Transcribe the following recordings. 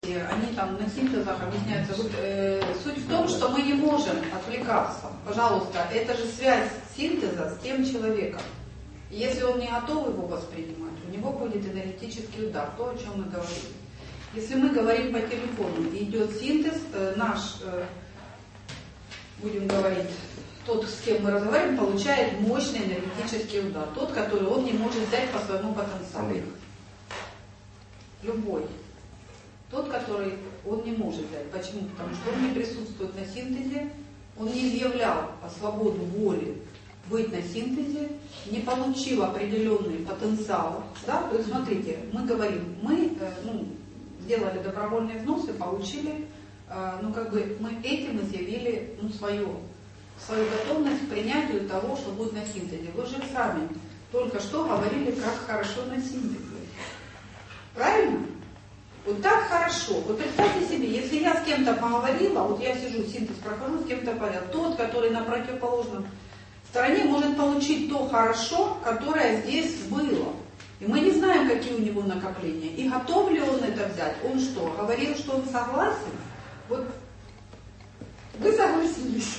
они там на синтезах объясняются. Вот, суть в том, что мы не можем отвлекаться. Пожалуйста, это же связь синтеза с тем человеком. Если он не готов его воспринимать, у него будет энергетический удар, то, о чем мы говорили. Если мы говорим по телефону и идет синтез, наш, будем говорить, тот, с кем мы разговариваем, получает мощный энергетический удар. Тот, который он не может взять по своему потенциалу. Любой. Тот, который он не может взять. Почему? Потому что он не присутствует на синтезе, он не изъявлял свободу воли быть на синтезе, не получил определенный потенциал. Да? То есть, смотрите, мы говорим, мы сделали добровольные взносы, получили, мы этим изъявили свою готовность к принятию того, что будет на синтезе. Вы же сами только что говорили, как хорошо на синтезе. Правильно? Вот так хорошо. Вот представьте себе, если я с кем-то поговорила, вот я сижу, синтез прохожу, с кем-то говорю, тот, который на противоположном стороне, может получить то хорошо, которое здесь было. И мы не знаем, какие у него накопления. И готов ли он это взять? Он что, говорил, что он согласен? Вот вы согласились.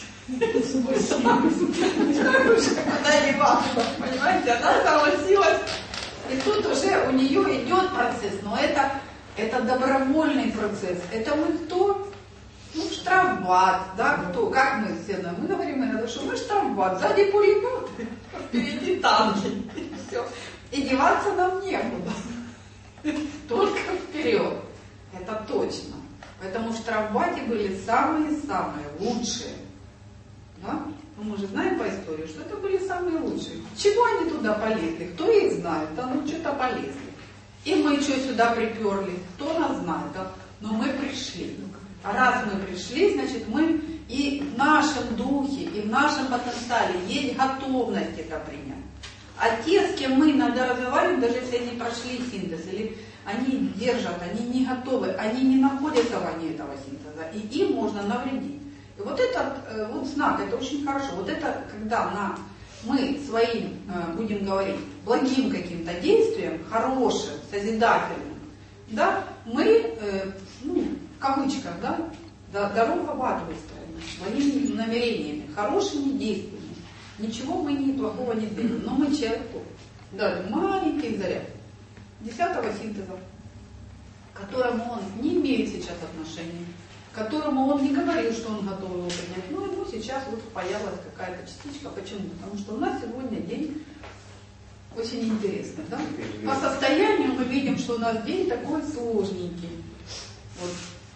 Она не важно, понимаете, она согласилась. И тут уже у нее идет процесс, но это добровольный процесс. Это мы кто? Штрафбат, да, кто? Как мы все знаем? Мы говорим иногда, что мы штрафбат, сзади пулеметы, впереди танки, и все. И деваться нам некуда. Только вперед. Это точно. Поэтому в штрафбате были самые-самые лучшие. Да? Ну, мы же знаем по истории, что это были самые лучшие. Чего они туда полезли? Кто их знает? Да, что-то полезли. И мы что сюда приперли? Кто нас знает? Да? Но мы пришли. А раз мы пришли, значит мы и в нашем духе, и в нашем потенциале есть готовность это принять. А те, с кем мы иногда разговариваем, даже если они прошли синтез, или они держат, они не готовы, они не находятся вне этого синтеза, и им можно навредить. И вот этот вот знак, это очень хорошо. Вот это, когда мы своим, будем говорить, благим каким-то действием, хорошим, созидательным, да, мы, в кавычках, да, дорога в ад выстроена, своими намерениями, хорошими действиями. Ничего мы плохого не сделаем, но мы человеку дали маленький заряд 10-го синтеза, к которому он не имеет сейчас отношения, к которому он не говорил, что он готов его принять, но ему сейчас вот впаялась какая-то частичка. Почему? Потому что у нас сегодня день очень интересный. Да? По состоянию мы видим, что у нас день такой сложненький. Вот.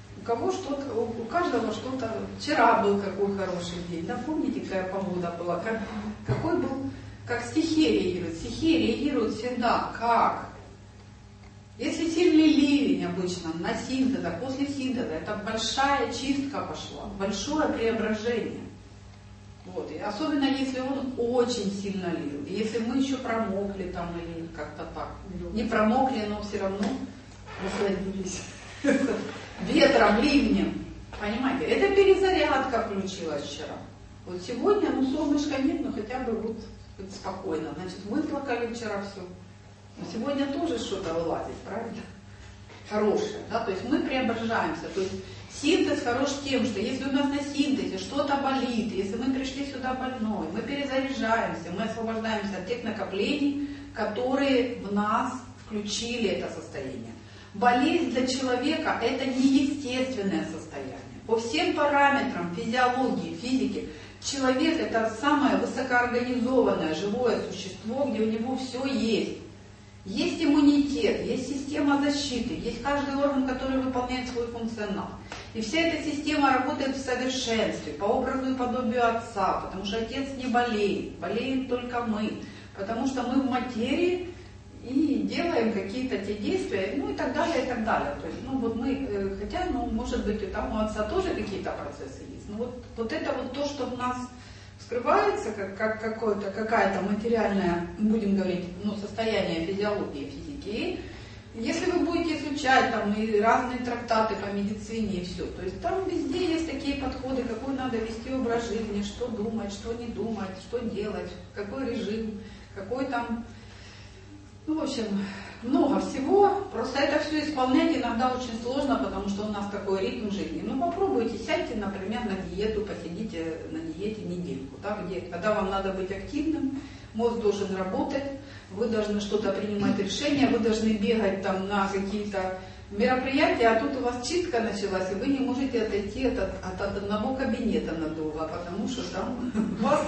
У каждого что-то. Вчера был какой хороший день. Да, помните, какая погода была? Какой был, как стихия реагирует. Стихия реагирует всегда. Как? Если сильный ливень обычно на синтеза, после синтеза, это большая чистка пошла, большое преображение. Вот. И особенно если он очень сильно лил. И если мы еще промокли там или как-то так. Не промокли, но все равно насладились ветром, ливнем. Понимаете? Это перезарядка включилась вчера. Вот сегодня, солнышка нет, но хотя бы вот спокойно. Значит, выплакали вчера все. Но сегодня тоже что-то вылазит, правильно? Хорошее, да? То есть мы преображаемся. То есть синтез хорош тем, что если у нас на синтезе что-то болит, если мы пришли сюда больной, мы перезаряжаемся, мы освобождаемся от тех накоплений, которые в нас включили это состояние. Болезнь для человека – это неестественное состояние. По всем параметрам физиологии, физики, человек – это самое высокоорганизованное живое существо, где у него все есть. Есть иммунитет, есть система защиты, есть каждый орган, который выполняет свой функционал. И вся эта система работает в совершенстве, по образу и подобию Отца, потому что Отец не болеет, болеем только мы, потому что мы в материи и делаем какие-то те действия, и так далее, и так далее. То есть, мы, хотя, может быть, и там у Отца тоже какие-то процессы есть, но вот это вот то, что в нас скрывается, как какая-то материальная, будем говорить, состояние физиологии, физики. И если вы будете изучать там и разные трактаты по медицине и все, то есть там везде есть такие подходы, какой надо вести образ жизни, что думать, что не думать, что делать, какой режим, какой там Ну, в общем, много всего. Просто это все исполнять иногда очень сложно, потому что у нас такой ритм жизни. Ну, попробуйте, сядьте, например, на диету, посидите на диете недельку, да, когда вам надо быть активным, мозг должен работать, вы должны что-то принимать решения, вы должны бегать там на какие-то мероприятия, а тут у вас чистка началась, и вы не можете отойти от одного кабинета надолго, потому что там вас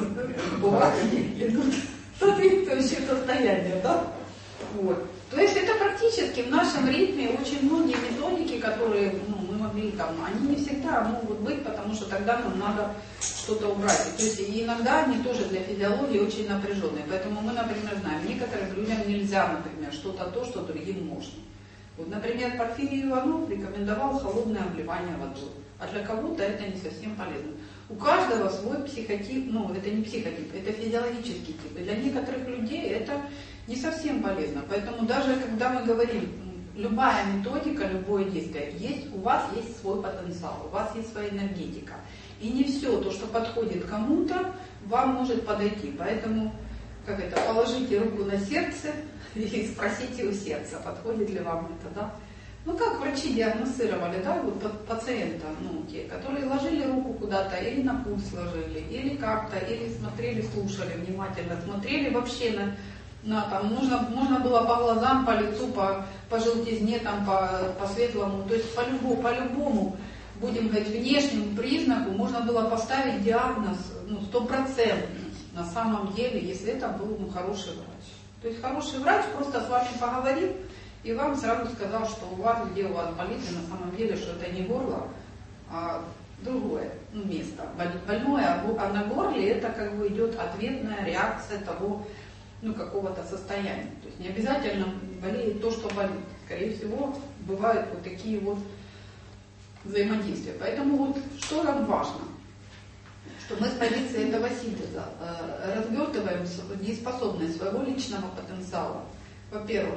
идут соответствующие состояния, да? Вот. То есть это практически в нашем ритме очень многие методики, которые мы могли там, они не всегда могут быть, потому что тогда нам надо что-то убрать. То есть и иногда они тоже для физиологии очень напряженные. Поэтому мы, например, знаем, некоторым людям нельзя, например, что-то то, что другим можно. Вот, например, Порфирий Иванов рекомендовал холодное обливание водой. А для кого-то это не совсем полезно. У каждого свой психотип, это не психотип, это физиологический тип. И для некоторых людей это не совсем полезно. Поэтому даже когда мы говорим, любая методика, любое действие, у вас есть свой потенциал, у вас есть своя энергетика. И не все то, что подходит кому-то, вам может подойти. Поэтому, положите руку на сердце и спросите у сердца, подходит ли вам это, да? Ну, как врачи диагностировали, да, вот пациента, те, которые ложили руку куда-то, или на пульс ложили, или как-то, или смотрели, слушали, внимательно смотрели вообще там, можно было по глазам, по лицу, по желтизне, там, по светлому, то есть по любому, будем говорить, внешнему признаку можно было поставить диагноз, 100% на самом деле, если это был, хороший врач. То есть хороший врач просто с вами поговорил, и вам сразу сказал, что где у вас болит, и на самом деле, что это не горло, а другое место. Больное, а на горле это идет ответная реакция того, какого-то состояния. То есть не обязательно болеет то, что болит. Скорее всего, бывают вот такие вот взаимодействия. Поэтому что нам важно? Что мы с позиции этого синтеза развертываем дееспособность своего личного потенциала. Во-первых,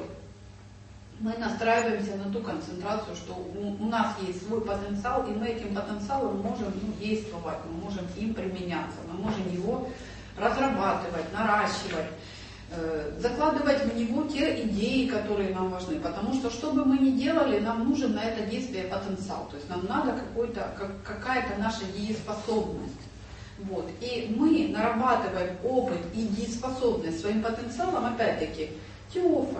мы настраиваемся на ту концентрацию, что у нас есть свой потенциал, и мы этим потенциалом можем действовать, мы можем им применяться, мы можем его разрабатывать, наращивать, закладывать в него те идеи, которые нам важны. Потому что бы мы ни делали, нам нужен на это действие потенциал. То есть нам надо какая-то наша дееспособность. Вот. И мы нарабатываем опыт и дееспособность своим потенциалом, опять-таки, теофа.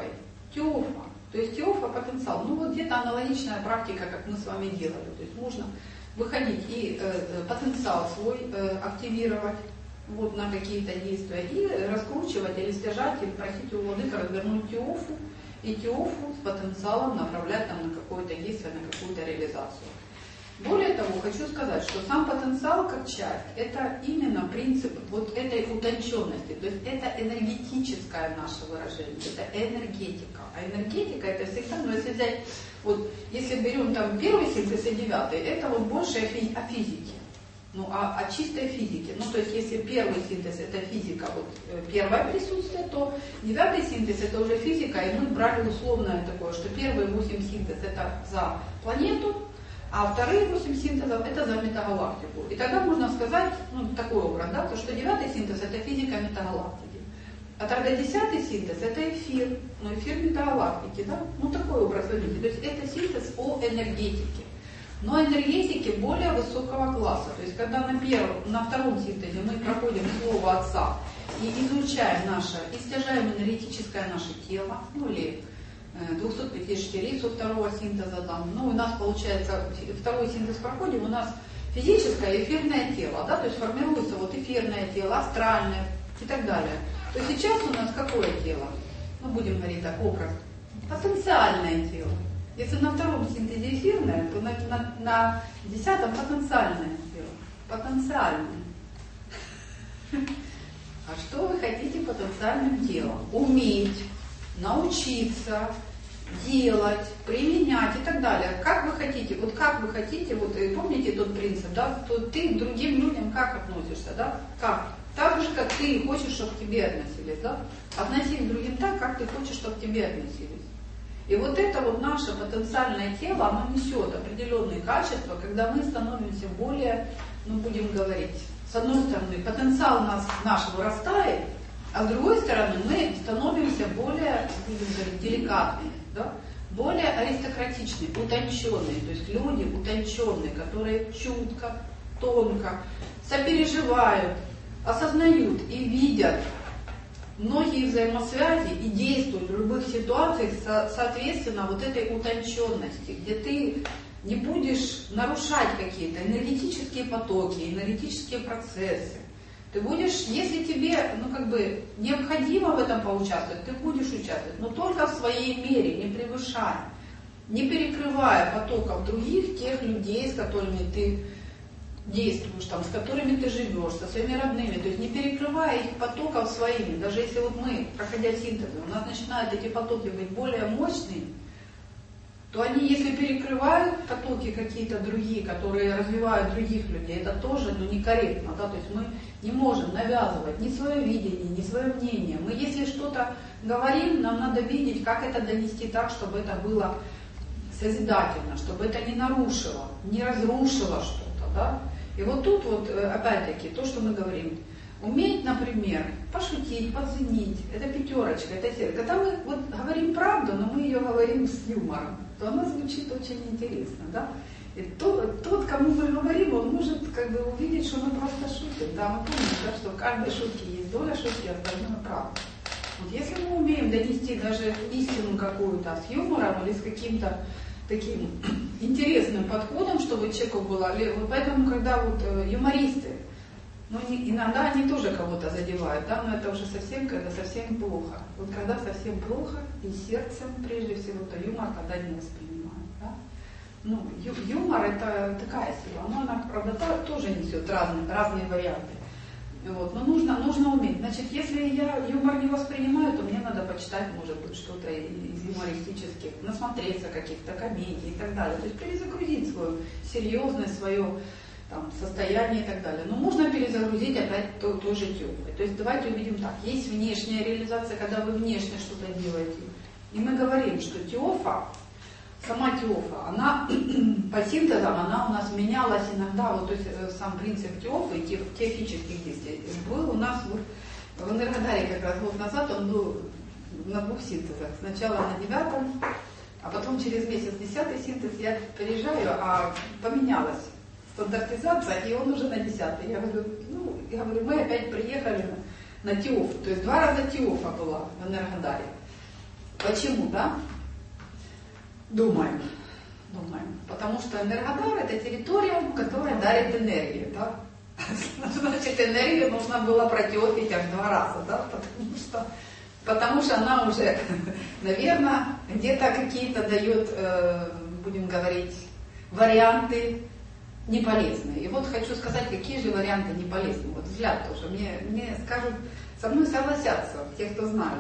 То есть теофа потенциал. Где-то аналогичная практика, как мы с вами делали. То есть можно выходить и потенциал свой активировать на какие-то действия и раскручивать или стяжать, или просить у владыка развернуть теофу, и теофу с потенциалом направлять на какое-то действие, на какую-то реализацию. Более того, хочу сказать, что сам потенциал как часть, это именно принцип этой утонченности, то есть это энергетическое наше выражение, это энергетика. А энергетика это всегда, если взять, если берем там первый синтез и девятый, это больше о физике. О чистой физике. То есть, если первый синтез это физика, первое присутствие, то девятый синтез это уже физика, и мы брали условное такое, что первые 8 синтез это за планету, а вторые 8 синтезов это за метагалактику. И тогда можно сказать, такой образ, да, что девятый синтез это физика метагалактики. А тогда 10-й синтез это эфир, эфир метагалактики, да, такой образ возьмите. То есть это синтез о энергетике. Но энергетики более высокого класса. То есть, когда на втором синтезе мы проходим слово Отца и изучаем и стяжаем энергетическое наше тело, или 254 со второго синтеза, у нас получается, второй синтез проходим, у нас физическое и эфирное тело, да, то есть формируется эфирное тело, астральное и так далее. То сейчас у нас какое тело? Будем говорить так, образ. Потенциальное тело. Если на втором синтезе эфирное, то на 10-м потенциальное тело. Потенциальное. А что вы хотите потенциальным телом? Уметь, научиться, делать, применять и так далее. Как вы хотите, помните тот принцип, да? То ты к другим людям как относишься, да? Как? Так же, как ты хочешь, чтобы к тебе относились, да? Относись к другим так, как ты хочешь, чтобы к тебе относились. И это наше потенциальное тело, оно несет определенные качества, когда мы становимся более, будем говорить, с одной стороны, потенциал наш вырастает, А с другой стороны, мы становимся более, будем говорить, деликатными, да? Более аристократичные, утонченные. То есть люди утонченные, которые чутко, тонко сопереживают, осознают и видят многие взаимосвязи и действуют в любых ситуациях соответственно вот этой утонченности, где ты не будешь нарушать какие-то энергетические потоки, энергетические процессы. Ты будешь, если тебе, необходимо в этом поучаствовать, ты будешь участвовать, но только в своей мере, не превышая, не перекрывая потоков других, тех людей, с которыми ты действуешь, с которыми ты живешь, со своими родными, то есть не перекрывая их потоков своими. Даже если вот мы, проходя синтез, у нас начинают эти потоки быть более мощными, то они, если перекрывают потоки какие-то другие, которые развивают других людей, это тоже некорректно. Да? То есть мы не можем навязывать ни свое видение, ни свое мнение. Мы, если что-то говорим, нам надо видеть, как это донести так, чтобы это было созидательно, чтобы это не нарушило, не разрушило что-то. Да? И вот тут опять-таки то, что мы говорим. Уметь, например, пошутить, подзенить, это пятерочка, это сердце. Когда мы говорим правду, но мы ее говорим с юмором, то она звучит очень интересно, да? И тот, кому мы говорим, он может увидеть, что мы просто шутим. Да, мы помним, да, что в каждой шутке есть доля шутки, остальное правда. Вот если мы умеем донести даже истину какую-то с юмором или с каким-то таким интересным подходом, чтобы человеку было, поэтому когда юмористы, иногда они тоже кого-то задевают, да, но это уже когда совсем плохо. Вот когда совсем плохо, и сердцем, прежде всего, то юмор тогда не воспринимают. Да? Юмор это такая сила, она, правда, тоже несет разные варианты. Вот. Но нужно уметь. Значит, если я юмор не воспринимаю, то мне надо почитать, может быть, что-то из юмористических, насмотреться каких-то комедий и так далее. То есть перезагрузить свою серьезность, свое состояние и так далее. Но можно перезагрузить опять той же теплой. То есть давайте увидим так. Есть внешняя реализация, когда вы внешне что-то делаете. И мы говорим, что теофа, сама теофа, она по синтезам, она у нас менялась иногда, то есть сам принцип теофы и теофических действий был у нас в Энергодаре как раз год назад, он был на 2 синтезах. Сначала на 9-м, а потом через месяц 10-й синтез я переезжаю, а поменялась стандартизация, и он уже на 10-й. Я говорю, мы опять приехали на теофу. То есть 2 раза теофа была в Энергодаре. Почему, да? Думаем. Потому что Энергодар это территория, которая дарит энергию, да? Значит, энергию нужно было протеофить аж 2 раза, да? Потому что она уже, наверное, где-то какие-то дает, будем говорить, варианты неполезные. И хочу сказать, какие же варианты неполезные. Взгляд тоже. Мне скажут, со мной согласятся те, кто знают.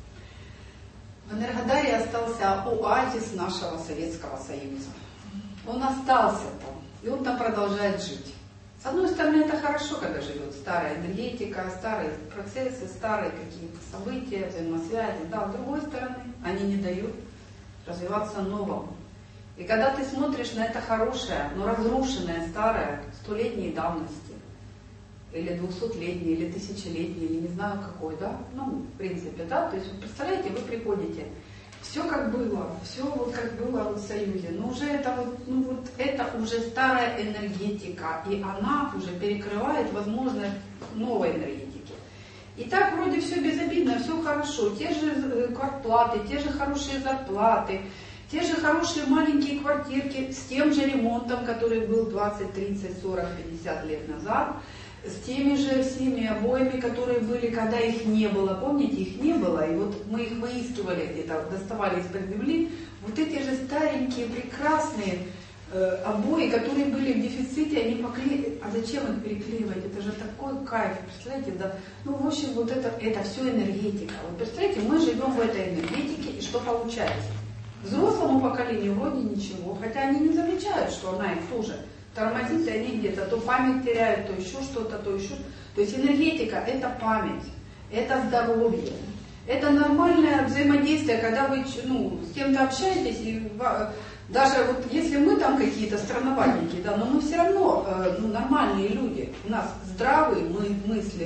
В Энергодаре остался оазис нашего Советского Союза. Он остался там, и он там продолжает жить. С одной стороны, это хорошо, когда живет старая энергетика, старые процессы, старые какие-то события, взаимосвязи. Да, с другой стороны, они не дают развиваться новому. И когда ты смотришь на это хорошее, но разрушенное, старое, 100-летней давности, или 200-летней, или 1000-летней, или не знаю какой, да, в принципе, да, то есть, вы представляете, вы приходите, все как было, все как было в Союзе, но уже это это уже старая энергетика, и она уже перекрывает возможность новой энергетики. И так вроде все безобидно, все хорошо, те же квартплаты, те же хорошие зарплаты, те же хорошие маленькие квартирки с тем же ремонтом, который был 20, 30, 40, 50 лет назад, с теми же всеми обоями, которые были, когда их не было. Помните, их не было, и мы их выискивали где-то, доставали из-под земли. Эти же старенькие, прекрасные обои, которые были в дефиците, они поклеили. А зачем их переклеивать? Это же такой кайф, представляете? Да? В общем, это все энергетика. Представляете, мы живем в этой энергетике, и что получается? Взрослому поколению вроде ничего, хотя они не замечают, что она их тоже тормозит, и они где-то то память теряют, то еще что-то, то еще что-то. То есть энергетика – это память, это здоровье, это нормальное взаимодействие, когда вы с кем-то общаетесь, и даже если мы там какие-то странноватенькие, да, но мы все равно нормальные люди, у нас здравые мысли,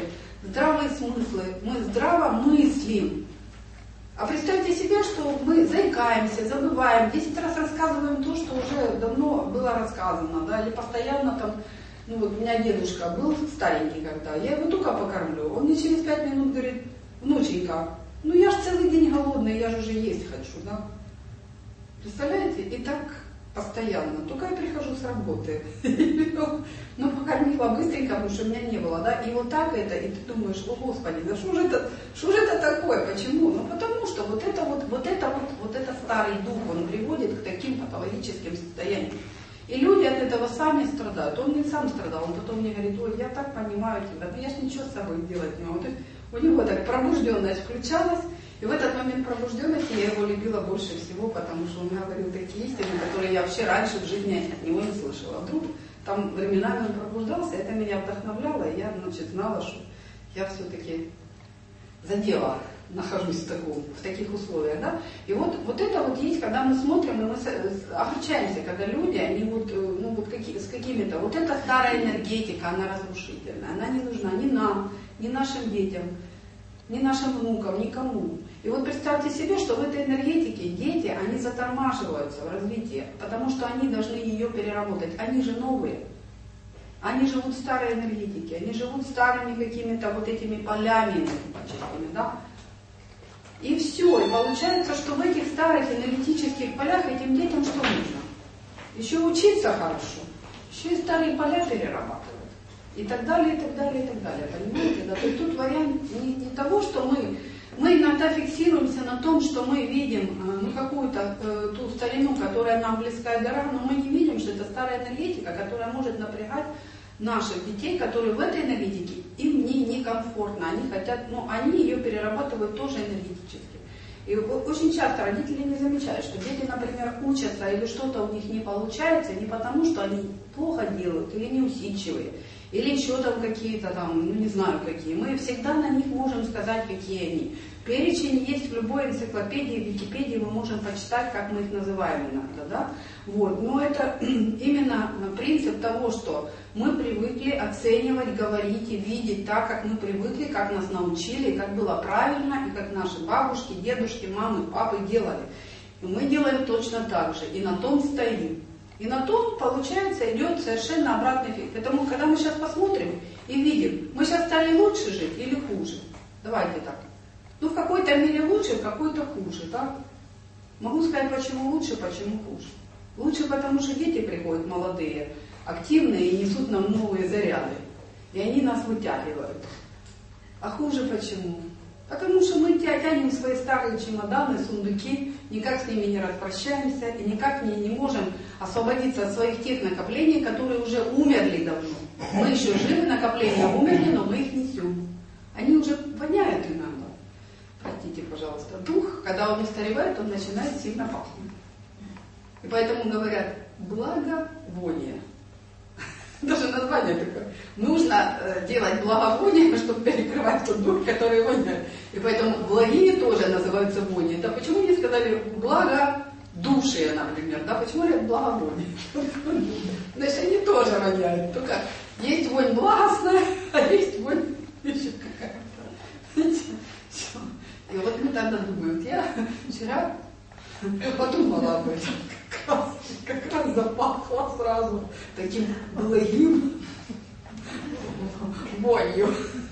здравые смыслы, мы здраво мыслим. А представьте себе, что мы заикаемся, забываем, 10 раз рассказываем то, что уже давно было рассказано, да, или постоянно там, ну вот у меня дедушка был старенький когда, я его только покормлю, он мне через 5 минут говорит: внученька, ну я ж целый день голодный, я же уже есть хочу, да. Представляете? И так постоянно, только я прихожу с работы, ну покормила быстренько, потому что у меня не было, да, и вот так это, и ты думаешь: о Господи, да что же это такое, почему? Ну потому что вот это старый дух, он приводит к таким патологическим состояниям. И люди от этого сами страдают. Он не сам страдал, он потом мне говорит: ой, я так понимаю тебя, но я ж ничего с собой делать не могу. То есть у него так пробужденность включалась, и в этот момент пробужденности я его любила больше всего, потому что он мне говорил такие истины, которые я вообще раньше в жизни от него не слышала. Вдруг там временами он пробуждался, это меня вдохновляло, и я, значит, знала, что я все-таки за дело нахожусь в таких условиях, да. И вот это вот есть, когда мы смотрим, и мы огорчаемся, когда люди, они вот, ну вот с какими-то, вот эта старая энергетика, она разрушительная, она не нужна ни нам, ни нашим детям, ни нашим внукам, никому. И вот представьте себе, что в этой энергетике дети, они затормаживаются в развитии, потому что они должны ее переработать, они же новые. Они живут в старой энергетике, они живут старыми какими-то вот этими полями энергетическими, да. И все, и получается, что в этих старых энергетических полях этим детям что нужно? Еще учиться хорошо, еще и старые поля перерабатывать. И так далее, и так далее, и так далее. Понимаете? Да? То есть тут вариант не того, что мы иногда фиксируемся на том, что мы видим какую-то ту старину, которая нам близка и дорога, но мы не видим, что это старая энергетика, которая может напрягать наших детей, которые в этой энергетике, им некомфортно, они хотят, но они ее перерабатывают тоже энергетически. И очень часто родители не замечают, что дети, например, учатся или что-то у них не получается не потому, что они плохо делают или неусидчивые, или еще там какие-то там, ну не знаю какие. Мы всегда на них можем сказать, какие они. Перечень есть в любой энциклопедии, в Википедии мы можем почитать, как мы их называем иногда, да? Вот. Но это именно принцип того, что мы привыкли оценивать, говорить и видеть так, как мы привыкли, как нас научили, как было правильно, и как наши бабушки, дедушки, мамы, папы делали. И мы делаем точно так же, и на том стоим. И на том, получается, идет совершенно обратный эффект. Поэтому, когда мы сейчас посмотрим и видим, мы сейчас стали лучше жить или хуже? Давайте так. Ну, в какой-то мере лучше, в какой-то хуже, да? Могу сказать, почему лучше, почему хуже. Лучше, потому что дети приходят молодые, активные и несут нам новые заряды. И они нас вытягивают. А хуже почему? Потому что мы тянем свои старые чемоданы, сундуки, никак с ними не распрощаемся и никак не можем освободиться от своих тех накоплений, которые уже умерли давно. Мы еще живы, накопления умерли, но мы их несем. Они уже воняют иногда. Простите, пожалуйста. Дух, когда он устаревает, он начинает сильно пахнуть. И поэтому говорят благовоние. Даже название такое. Нужно делать благовоние, чтобы перекрывать тот дух, который воняет. И поэтому благие тоже называются вони. Да почему не сказали благодушие, например? Да, почему говорят благовоние? Значит, они тоже воняют. Только есть вонь благостная, а есть вонь еще какая-то. И вот мы тогда думаем, я вчера подумала об этом. Как раз запахло сразу таким благим вонью.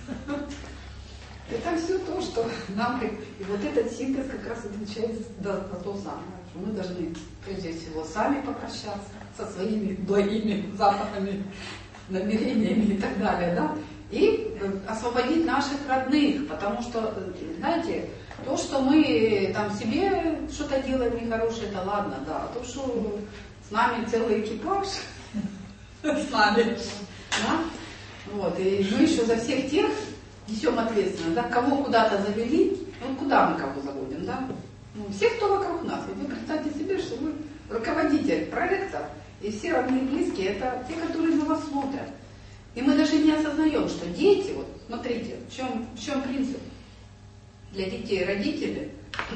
Это все то, что нам... И вот этот синтез как раз отвечает за то самое. Что мы должны прежде всего сами попрощаться со своими благими запахами, намерениями и так далее, да? И освободить наших родных, потому что, знаете, то, что мы там себе что-то делаем нехорошее, это ладно, да. А то, что с нами целый экипаж, с нами, да? Вот, и мы еще за всех тех несем ответственность, да, кого куда-то завели, вот куда мы кого заводим, да? Ну, всех, кто вокруг нас. Вот вы представьте себе, что вы руководитель проекта, и все родные и близкие, это те, которые на вас смотрят. И мы даже не осознаем, что дети, вот смотрите, в чем принцип. Для детей родители,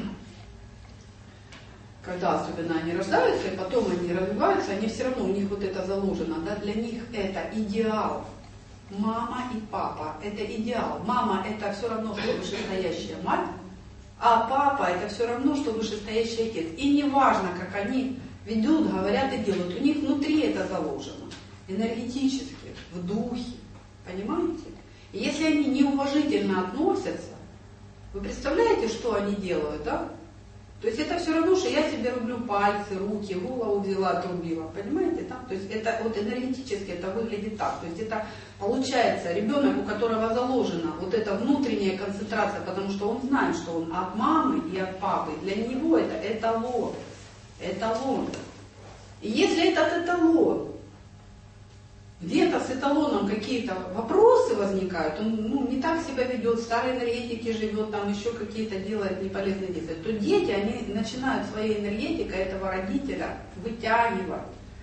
когда особенно они рождаются, и потом они развиваются, они все равно, у них вот это заложено, да, для них это идеал. мама и папа – это идеал. Мама – это все равно, что вышестоящая мать, а папа – это все равно, что вышестоящий отец. И не важно, как они ведут, говорят и делают. У них внутри это заложено. Энергетически, в духе. Понимаете? И если они неуважительно относятся, вы представляете, что они делают, да? То есть это все равно, что я себе рублю пальцы, руки, голову взяла, отрубила. Понимаете, да? То есть это вот энергетически это выглядит так. То есть это получается ребенок, у которого заложена вот эта внутренняя концентрация, потому что он знает, что он от мамы и от папы. Для него это эталон. Эталон. И если этот эталон, где-то с эталоном какие-то вопросы возникают, он не так себя ведет, в старой энергетике живет, там еще какие-то делает неполезные действия, то дети, они начинают своей энергетикой этого родителя вытягивать.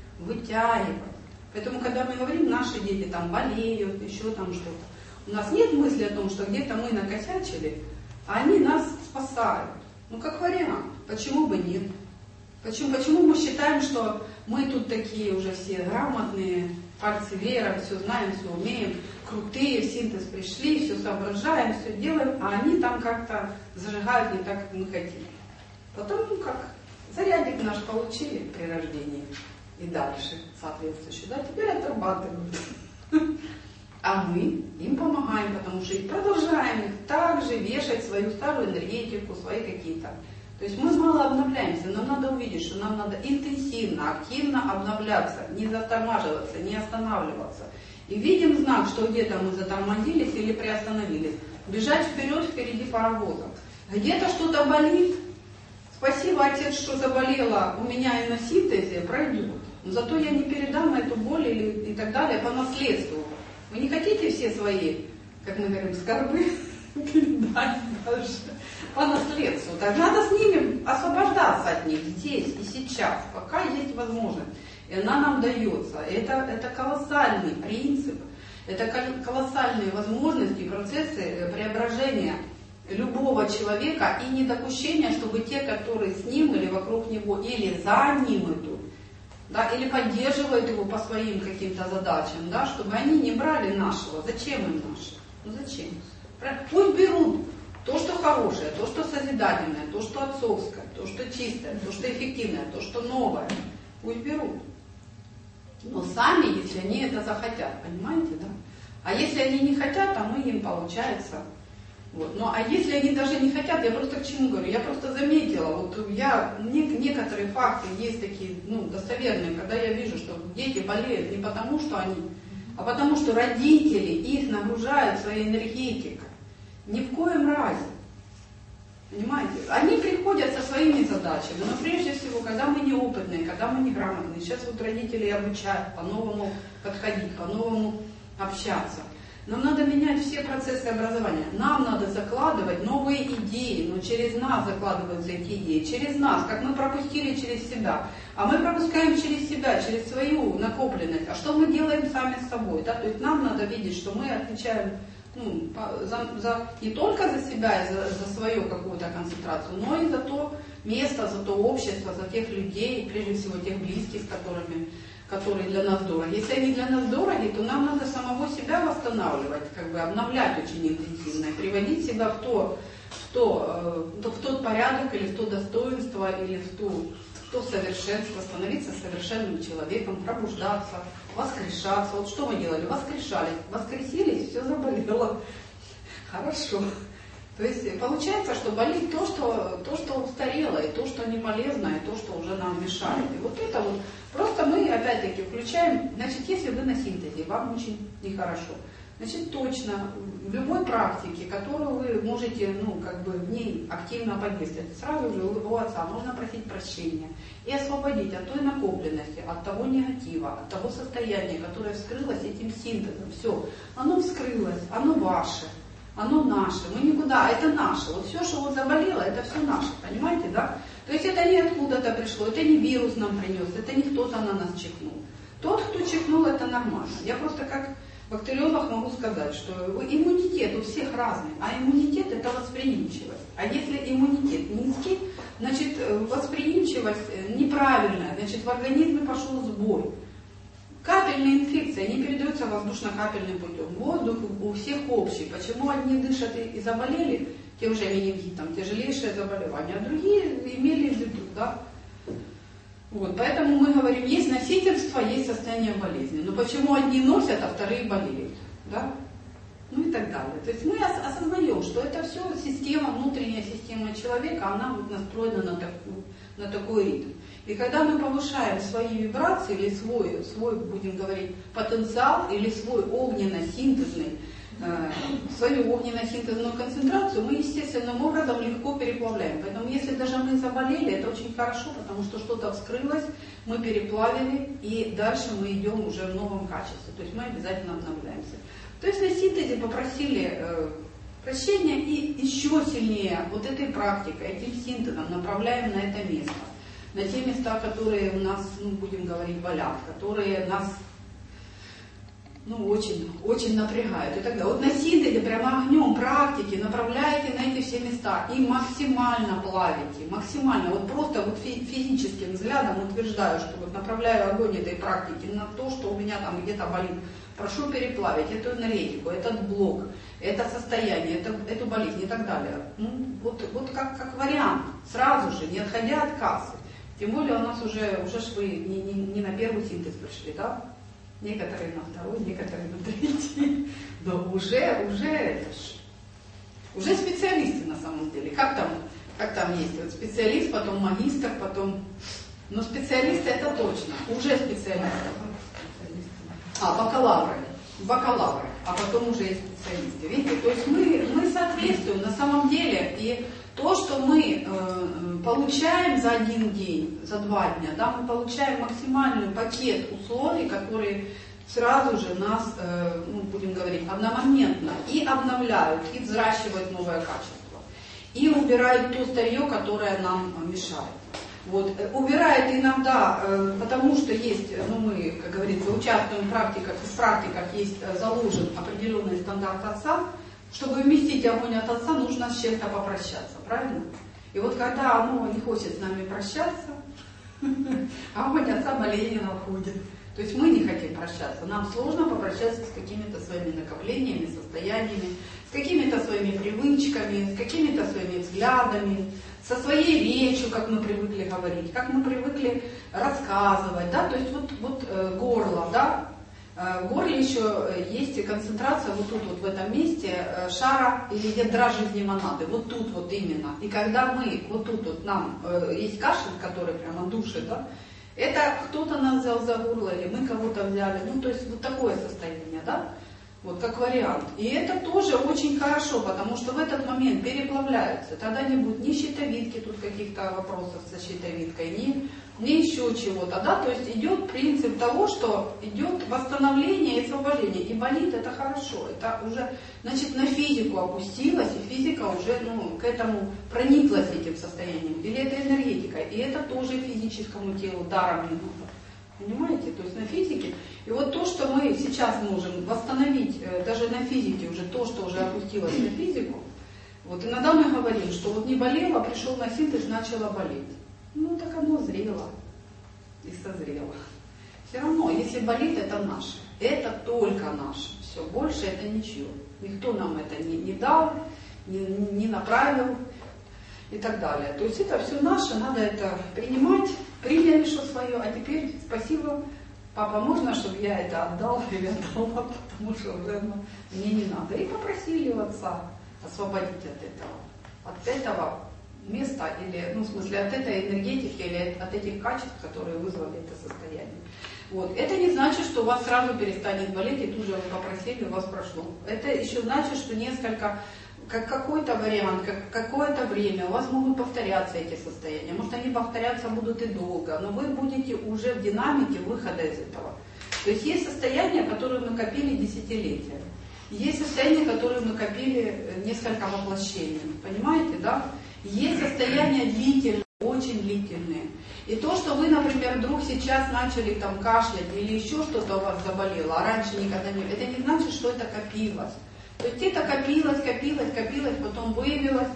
Поэтому, когда мы говорим, наши дети там болеют, еще там что-то, у нас нет мысли о том, что где-то мы накосячили, а они нас спасают. Ну, как вариант, почему бы нет? Почему мы считаем, что мы тут такие уже все грамотные, пальцы веера, все знаем, все умеем, крутые, в синтез пришли, все соображаем, все делаем, а они там как-то зажигают не так, как мы хотим. Потому как зарядик наш получили при рождении и дальше соответствующий, да, теперь отрабатывают. А мы им помогаем, потому что и продолжаем их также вешать свою старую энергетику, свои какие-то. То есть мы мало обновляемся, но надо увидеть, что нам надо интенсивно, активно обновляться, не затормаживаться, не останавливаться. И видим знак, что где-то мы затормозились или приостановились. Бежать вперед, впереди паровоза. Где-то что-то болит. Спасибо, отец, что заболела, у меня и на синтезе пройдет. Но зато я не передам эту боль или и так далее по наследству. Вы не хотите все свои, как мы говорим, скорбы передать дальше по наследству? Так надо с ними освобождаться от них здесь и сейчас, пока есть возможность. И она нам дается. Это колоссальный принцип, это колоссальные возможности, процессы преображения любого человека и недопущения, чтобы те, которые с ним или вокруг него, или за ним идут, да, или поддерживают его по своим каким-то задачам, да, чтобы они не брали нашего. Зачем им наше? Ну зачем? Пусть берут то, что хорошее, то, что созидательное, то, что отцовское, то, что чистое, то, что эффективное, то, что новое. Пусть берут. Но сами, если они это захотят, понимаете, да? А если они не хотят, то мы им получается. Вот. Ну а если они даже не хотят, я просто к чему говорю? Я просто заметила, вот некоторые факты есть такие, достоверные, когда я вижу, что дети болеют не потому, что они, а потому что родители их нагружают своей энергетикой. Ни в коем разе. Понимаете? Они приходят со своими задачами, но прежде всего, когда мы неопытные, когда мы неграмотные, сейчас вот родители обучают по-новому подходить, по-новому общаться. Нам надо менять все процессы образования. Нам надо закладывать новые идеи, но через нас закладываются эти идеи, через нас, как мы пропустили через себя. А мы пропускаем через себя, через свою накопленность. А что мы делаем сами с собой? Да? То есть нам надо видеть, что мы отвечаем не только за себя и за свою какую-то концентрацию, но и за то место, за то общество, за тех людей, прежде всего тех близких, которые для нас дороги. Если они для нас дороги, то нам надо самого себя восстанавливать, обновлять очень интенсивно, и приводить себя в тот порядок, или в то достоинство, или в то совершенство, становиться совершенным человеком, пробуждаться, воскрешаться. Вот что мы делали? Воскрешались, воскресились, все заболело. Хорошо. То есть получается, что болит то, что устарело, и то, что не полезно, и то, что уже нам мешает. И вот это вот, просто мы опять-таки включаем, значит, если вы на синтезе, вам очень нехорошо, значит, точно в любой практике, которую вы можете, в ней активно подействовать, сразу же у отца можно просить прощения и освободить от той накопленности, от того негатива, от того состояния, которое вскрылось этим синтезом. Все, оно вскрылось, оно ваше. Оно наше, мы никуда, это наше. Вот все, что вот заболело, это все наше, понимаете, да? То есть это не откуда-то пришло, это не вирус нам принес, это не кто-то на нас чихнул. Тот, кто чихнул, это нормально. Я просто как бактериолог могу сказать, что иммунитет у всех разный, а иммунитет это восприимчивость. А если иммунитет низкий, значит восприимчивость неправильная, значит в организме пошел сбой. Капельная инфекция, они передаются воздушно-капельным путем. Воздух у всех общий. Почему одни дышат и заболели тем же менингитом, тяжелейшее заболевание, а другие имели в виду, да? Вот, поэтому мы говорим, есть носительство, есть состояние болезни. Но почему одни носят, а вторые болеют, да? Ну и так далее. То есть мы осознаем, что это все система, внутренняя система человека, она вот настроена на такой ритм. И когда мы повышаем свои вибрации или свой, будем говорить, потенциал или свой огненно-синтезный, свою огненно-синтезную концентрацию, мы естественным образом легко переплавляем. Поэтому если даже мы заболели, это очень хорошо, потому что что-то вскрылось, мы переплавили, и дальше мы идем уже в новом качестве. То есть мы обязательно обновляемся. То есть на синтезе попросили прощения и еще сильнее вот этой практикой, этим синтезом направляем на это место. На те места, которые у нас, будем говорить, болят, которые нас очень, очень напрягают и так далее. Вот на синтезе прямо огнем практики направляете на эти все места и максимально плавите, максимально, вот просто вот физическим взглядом утверждаю, что вот направляю огонь этой практики на то, что у меня там где-то болит. Прошу переплавить эту энергетику, этот блок, это состояние, эту болезнь и так далее. Вот как вариант, сразу же, не отходя от кассы. Тем более у нас уже вы не на первый синтез пришли, да? Некоторые на второй, некоторые на третий. Но уже специалисты на самом деле. Как там есть вот специалист, потом магистр, потом... Но специалисты это точно, уже специалисты. Бакалавры, а потом уже и специалисты. Видите, то есть мы соответствуем на самом деле, и то, что мы получаем за один день, за 2 дня, да, мы получаем максимальный пакет условий, которые сразу же нас, будем говорить, одномоментно и обновляют, и взращивают новое качество, и убирают то старье, которое нам мешает. Вот, убирает иногда, потому что есть, мы, как говорится, участвуем в практиках есть заложен определенный стандарт Отца. Чтобы вместить огонь от Отца, нужно с чем-то попрощаться, правильно? И вот когда оно не хочет с нами прощаться, огонь Отца болезненно уходит. То есть мы не хотим прощаться, нам сложно попрощаться с какими-то своими накоплениями, состояниями, с какими-то своими привычками, с какими-то своими взглядами, со своей речью, как мы привыкли говорить, как мы привыкли рассказывать, да, то есть вот горло, да, в горле еще есть концентрация вот тут вот в этом месте шара или ядра жизни монады, вот тут вот именно. И когда мы, вот тут вот нам есть кашель, который прямо душит, да, это кто-то нас взял за горло или мы кого-то взяли, то есть вот такое состояние, да. Вот как вариант. И это тоже очень хорошо, потому что в этот момент переплавляются. Тогда не будет ни щитовидки, тут каких-то вопросов со щитовидкой, ни еще чего-то. Да? То есть идет принцип того, что идет восстановление и освобождение. И болит это хорошо. Это уже, значит, на физику опустилась, и физика уже к этому прониклась этим состоянием. Или это энергетика. И это тоже физическому телу даром не нужно. Понимаете? То есть на физике. И вот то, что мы сейчас можем восстановить, даже на физике уже то, что уже опустилось на физику, вот иногда мы говорим, что вот не болело, пришел на синтез, начало болеть. Так оно зрело и созрело. Все равно, если болит, это наше. Это только наше. Все, больше это ничего. Никто нам это не дал, не направил и так далее. То есть это все наше, надо это принимать. Приняли, что свое, а теперь спасибо, папа, можно, чтобы я это отдал или отдала, потому что уже мне не надо. И попросили у Отца освободить от этого места, или, в смысле, от этой энергетики или от этих качеств, которые вызвали это состояние. Вот. Это не значит, что у вас сразу перестанет болеть, и тут же вы попросили, у вас прошло. Это еще значит, что как какой-то вариант, какое-то время у вас могут повторяться эти состояния. Может, они повторяться будут и долго, но вы будете уже в динамике выхода из этого. То есть состояния, которые мы копили десятилетия. Есть состояния, которые мы копили несколько воплощений. Понимаете, да? Есть состояния длительные, очень длительные. И то, что вы, например, вдруг сейчас начали там кашлять или еще что-то у вас заболело, а раньше никогда не было, это не значит, что это копилось. То есть это копилось, потом выявилось,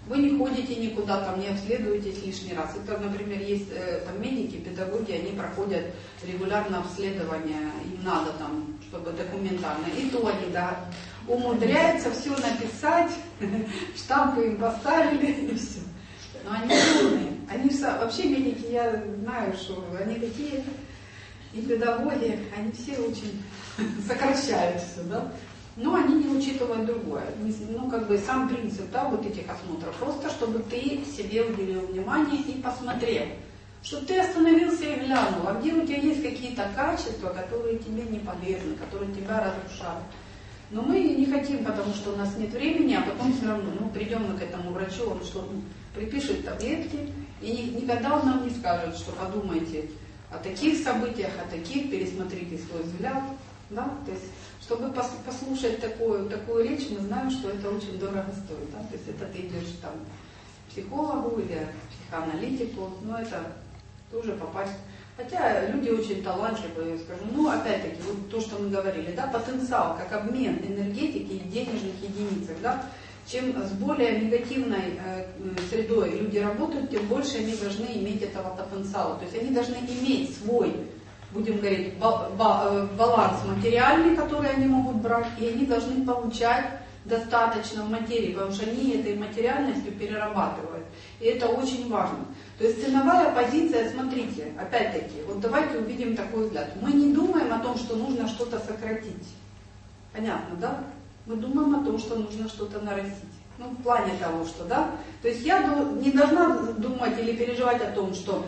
Вы не ходите никуда, там, не обследуетесь лишний раз. Это, например, есть там медики, педагоги, они проходят регулярно обследование, им надо там, чтобы документально. И то они, да, умудряются все написать, штампы им поставили и все. Но они умные. Они вообще медики, я знаю, что они такие, и педагоги, они все очень сокращают все, да. Но они не учитывают другое. Ну, как бы сам принцип, да, вот этих осмотров. Просто, чтобы ты себе уделил внимание и посмотрел. Чтобы ты остановился и глянул, а где у тебя есть какие-то качества, которые тебе не полезны, которые тебя разрушают. Но мы не хотим, потому что у нас нет времени, а потом все равно, придем мы к этому врачу, он что, припишет таблетки, и никогда он нам не скажет, что подумайте о таких событиях, о таких, пересмотрите свой взгляд, да, то есть, чтобы послушать такую речь, мы знаем, что это очень дорого стоит, да, то есть это ты идешь там к психологу или к психоаналитику, но это тоже попасть. Хотя люди очень талантливые, скажу, опять-таки, вот то, что мы говорили, да, потенциал, как обмен энергетики и денежных единицах, да, чем с более негативной средой люди работают, тем больше они должны иметь этого потенциала. То есть они должны иметь свой, будем говорить, баланс материальный, который они могут брать, и они должны получать достаточно в материи, потому что они этой материальностью перерабатывают. И это очень важно. То есть ценовая позиция, смотрите, опять-таки, вот давайте увидим такой взгляд. Мы не думаем о том, что нужно что-то сократить. Понятно, да? Мы думаем о том, что нужно что-то нарастить. В плане того, что, да? То есть я не должна думать или переживать о том, что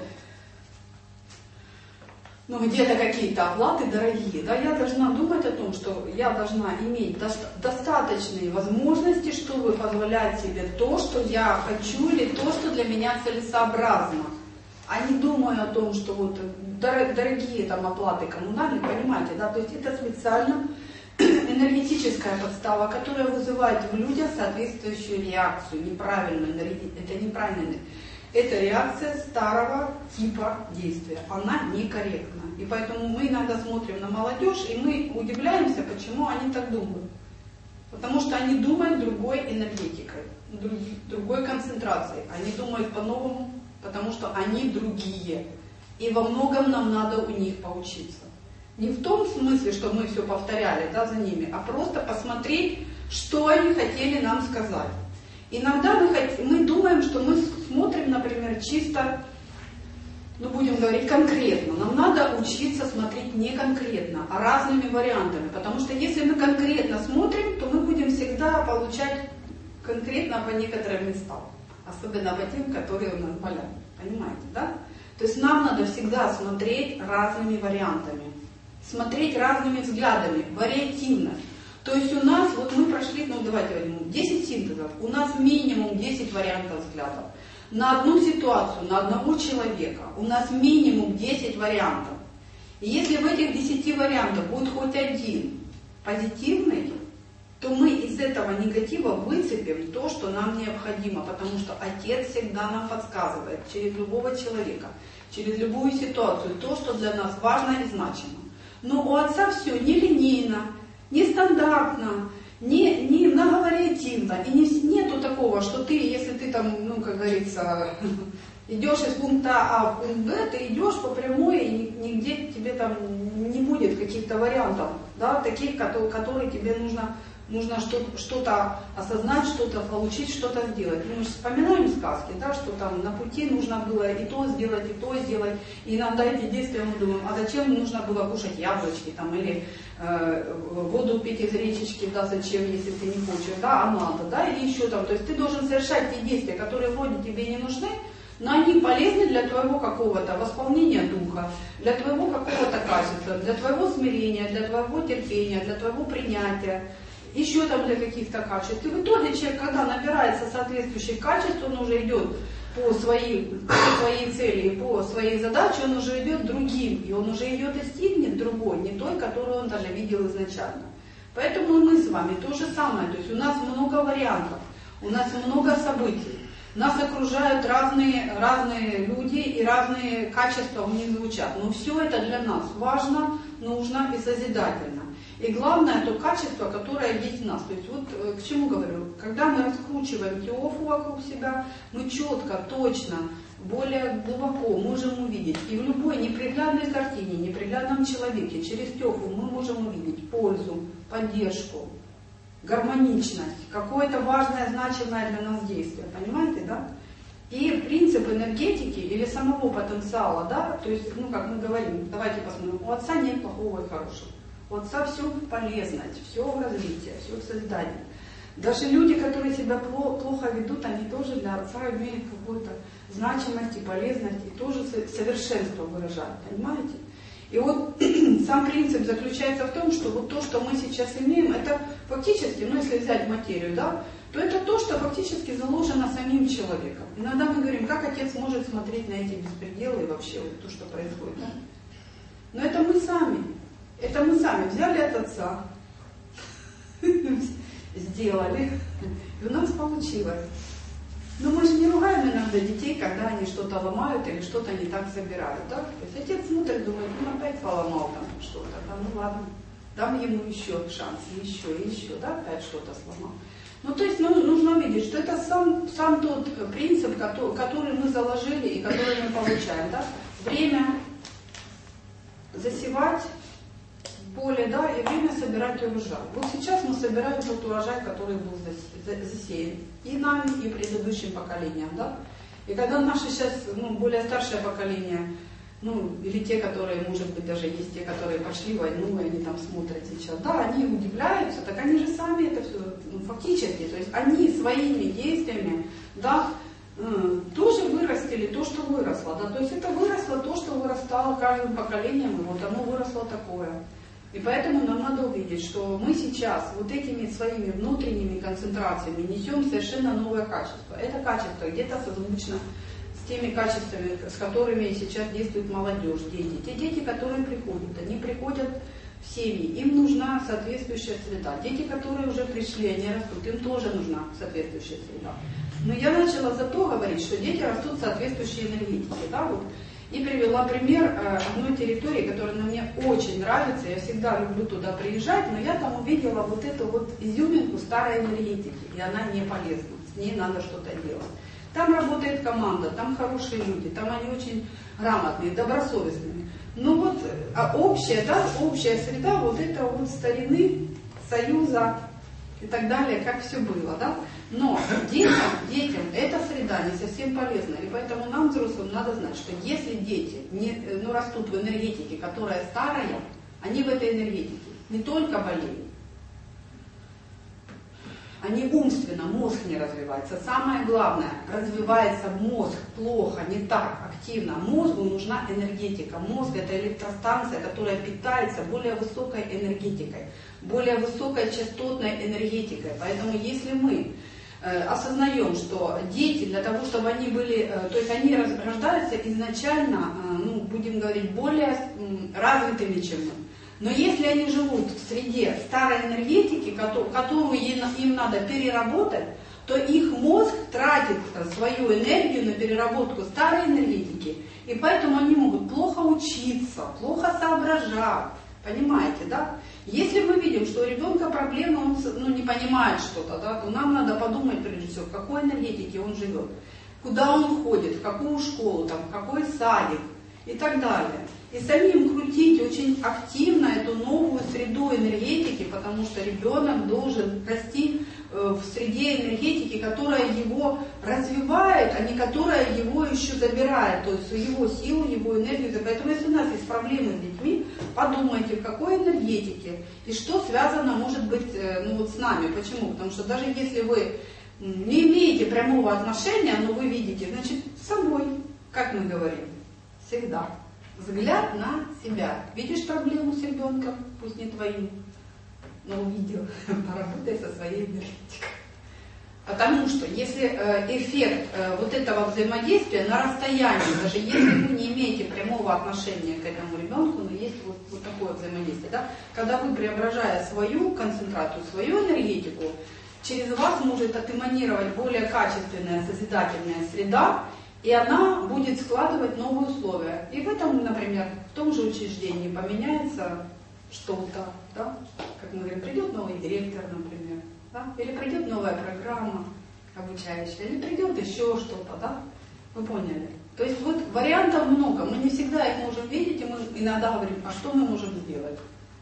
где-то какие-то оплаты дорогие, да, я должна думать о том, что я должна иметь достаточные возможности, чтобы позволять себе то, что я хочу, или то, что для меня целесообразно. А не думаю о том, что вот дорогие там оплаты коммунальные, понимаете, да, то есть это специально энергетическая подстава, которая вызывает в людях соответствующую реакцию, неправильную, это неправильная. Это реакция старого типа действия, она некорректна. И поэтому мы иногда смотрим на молодежь, и мы удивляемся, почему они так думают. Потому что они думают другой энергетикой, другой концентрацией. Они думают по-новому, потому что они другие. И во многом нам надо у них поучиться. Не в том смысле, что мы все повторяли, да, за ними, а просто посмотреть, что они хотели нам сказать. Иногда мы думаем, что мы смотрим, например, чисто, будем говорить конкретно. Нам надо учиться смотреть не конкретно, а разными вариантами. Потому что если мы конкретно смотрим, то мы будем всегда получать конкретно по некоторым местам. Особенно по тем, которые у нас болят. Понимаете, да? То есть нам надо всегда смотреть разными вариантами. Смотреть разными взглядами, вариативно. То есть у нас, вот мы прошли, давайте возьмем 10 синтезов, у нас минимум 10 вариантов взглядов. На одну ситуацию, на одного человека у нас минимум 10 вариантов. И если в этих 10 вариантах будет хоть один позитивный, то мы из этого негатива выцепим то, что нам необходимо, потому что Отец всегда нам подсказывает через любого человека, через любую ситуацию, то, что для нас важно и значимо. Но у Отца все нелинейно, нестандартно, не многовариативно. И нету такого, что ты, если ты там, как говорится, идешь из пункта А в пункт Б, ты идешь по прямой, и нигде тебе там не будет каких-то вариантов, да, таких, которые тебе нужно что-то осознать, что-то получить, что-то сделать. Мы же вспоминаем сказки, да, что там на пути нужно было и то сделать, и иногда эти действия мы думаем, а зачем нужно было кушать яблочки там, или воду пить из речечки, да, зачем, если ты не хочешь, да, а надо, да, или еще там. То есть ты должен совершать те действия, которые вроде тебе не нужны, но они полезны для твоего какого-то восполнения духа, для твоего какого-то качества, для твоего смирения, для твоего терпения, для твоего принятия. Еще там для каких-то качеств. И в итоге человек, когда набирается соответствующих качеств, он уже идет по своей цели, по своей задаче, он уже идет другим, и он уже ее достигнет другой, не той, которую он даже видел изначально. Поэтому и мы с вами то же самое. То есть у нас много вариантов, у нас много событий. Нас окружают разные люди и разные качества у них звучат. Но все это для нас важно, нужно и созидательно. И главное то качество, которое есть в нас. То есть вот к чему говорю, когда мы раскручиваем теофу вокруг себя, мы четко, точно, более глубоко можем увидеть. И в любой неприглядной картине, неприглядном человеке через теофу мы можем увидеть пользу, поддержку, гармоничность, какое-то важное, значимое для нас действие. Понимаете, да? И принцип энергетики или самого потенциала, да, то есть, ну как мы говорим, давайте посмотрим, у отца нет плохого и хорошего. У отца все в полезность, все в развитии, все в создании. Даже люди, которые себя плохо ведут, они тоже для отца имеют какую-то значимость и полезность, и тоже совершенство выражают, понимаете? И вот сам принцип заключается в том, что вот то, что мы сейчас имеем, это фактически, ну если взять материю, да, то это то, что фактически заложено самим человеком. Иногда мы говорим, как отец может смотреть на эти беспределы и вообще вот то, что происходит. Да? Но это мы сами взяли от отца, сделали, и у нас получилось. Но мы же не ругаем иногда детей, когда они что-то ломают или что-то не так собирают. Да? То есть отец смотрит, думает, ну опять поломал там что-то, да, ну ладно, дам ему еще шанс, еще, да, опять что-то сломал. Ну то есть нужно видеть, что это сам тот принцип, который мы заложили и который мы получаем. Да? Время засевать поле, да, и время собирать урожай. Вот сейчас мы собираем тот урожай, который был засеян и нами, и предыдущим поколением, да. И когда наши сейчас, более старшее поколение, или те, которые, может быть, даже есть те, которые пошли в войну, и они там смотрят сейчас, да, они удивляются, так они же сами это все, фактически, то есть они своими действиями, да, тоже вырастили то, что выросло, да, то есть это выросло то, что вырастало каждым поколением, и вот оно выросло такое. И поэтому нам надо увидеть, что мы сейчас вот этими своими внутренними концентрациями несем совершенно новое качество. Это качество где-то созвучно с теми качествами, с которыми сейчас действует молодежь, дети. Те дети, которые приходят, они приходят в семьи, им нужна соответствующая среда. Дети, которые уже пришли, они растут, им тоже нужна соответствующая среда. Но я начала зато говорить, что дети растут в соответствующей энергетике. Да, вот. И привела пример одной территории, которая мне очень нравится. Я всегда люблю туда приезжать, но я там увидела вот эту вот изюминку старой энергетики, и она не полезна, с ней надо что-то делать. Там работает команда, там хорошие люди, там они очень грамотные, добросовестные. Но вот общая среда вот это вот старины, союза и так далее, как все было, да? Но детям эта среда не совсем полезна. И поэтому нам, взрослым, надо знать, что если дети растут в энергетике, которая старая, они в этой энергетике не только болеют, они умственно, мозг не развивается. Самое главное, развивается мозг плохо, не так активно. Мозгу нужна энергетика. Мозг — это электростанция, которая питается более высокой энергетикой, более высокой частотной энергетикой. Поэтому если мы осознаем, что дети для того, чтобы они были, то есть они рождаются изначально, будем говорить, более развитыми, чем мы. Но если они живут в среде старой энергетики, которую им надо переработать, то их мозг тратит свою энергию на переработку старой энергетики, и поэтому они могут плохо учиться, плохо соображать. Понимаете, да? Если мы видим, что у ребенка проблемы, он не понимает что-то, да, то нам надо подумать, прежде всего, в какой энергетике он живет, куда он ходит, в какую школу, там, в какой садик и так далее. И самим крутить очень активно эту новую среду энергетики, потому что ребенок должен расти в среде энергетики, которая его развивает, а не которая его еще забирает, то есть его силу, его энергию. Поэтому если у нас есть проблемы с детьми, подумайте, в какой энергетике и что связано, может быть, с нами. Почему? Потому что даже если вы не имеете прямого отношения, но вы видите, значит, с собой, как мы говорим, всегда. Взгляд на себя. Видишь проблему с ребенком, пусть не твоим, но увидел, поработай со своей энергетикой. Потому что если эффект вот этого взаимодействия на расстоянии, даже если вы не имеете прямого отношения к этому ребенку, но есть вот такое взаимодействие, да? Когда вы, преображая свою концентрацию, свою энергетику, через вас может отэманировать более качественная, созидательная среда, И она будет складывать новые условия. И в этом, например, в том же учреждении поменяется что-то, да? Как мы говорим, придет новый директор, например, да? Или придет новая программа обучающая, или придет еще что-то, да? Вы поняли? То есть вот вариантов много, мы не всегда их можем видеть, и мы иногда говорим, а что мы можем сделать?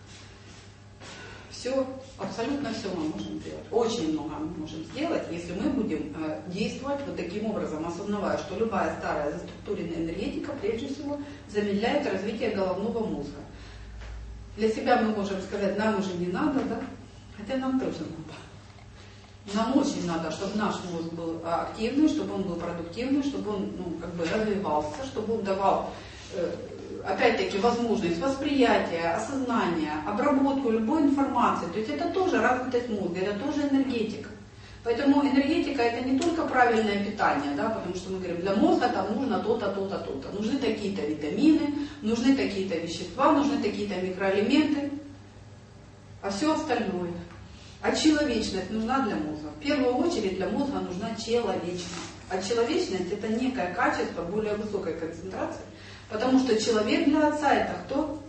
Все, абсолютно все мы можем сделать. Очень много мы можем сделать, если мы будем действовать вот таким образом, осознавая, что любая старая заструктуренная энергетика, прежде всего, замедляет развитие головного мозга. Для себя мы можем сказать, нам уже не надо, да? Хотя нам тоже надо. Нам очень надо, чтобы наш мозг был активный, чтобы он был продуктивный, чтобы он развивался, чтобы он давал, опять-таки, возможность восприятия, осознания, обработку любой информации. То есть это тоже развитость мозга, это тоже энергетика. Поэтому энергетика это не только правильное питание, да, потому что мы говорим, для мозга там нужно то-то, то-то, то-то. Нужны такие-то витамины, нужны такие-то вещества, нужны такие-то микроэлементы, а все остальное. А человечность нужна для мозга. В первую очередь для мозга нужна человечность. А человечность это некое качество более высокой концентрации, потому что человек для отца это кто?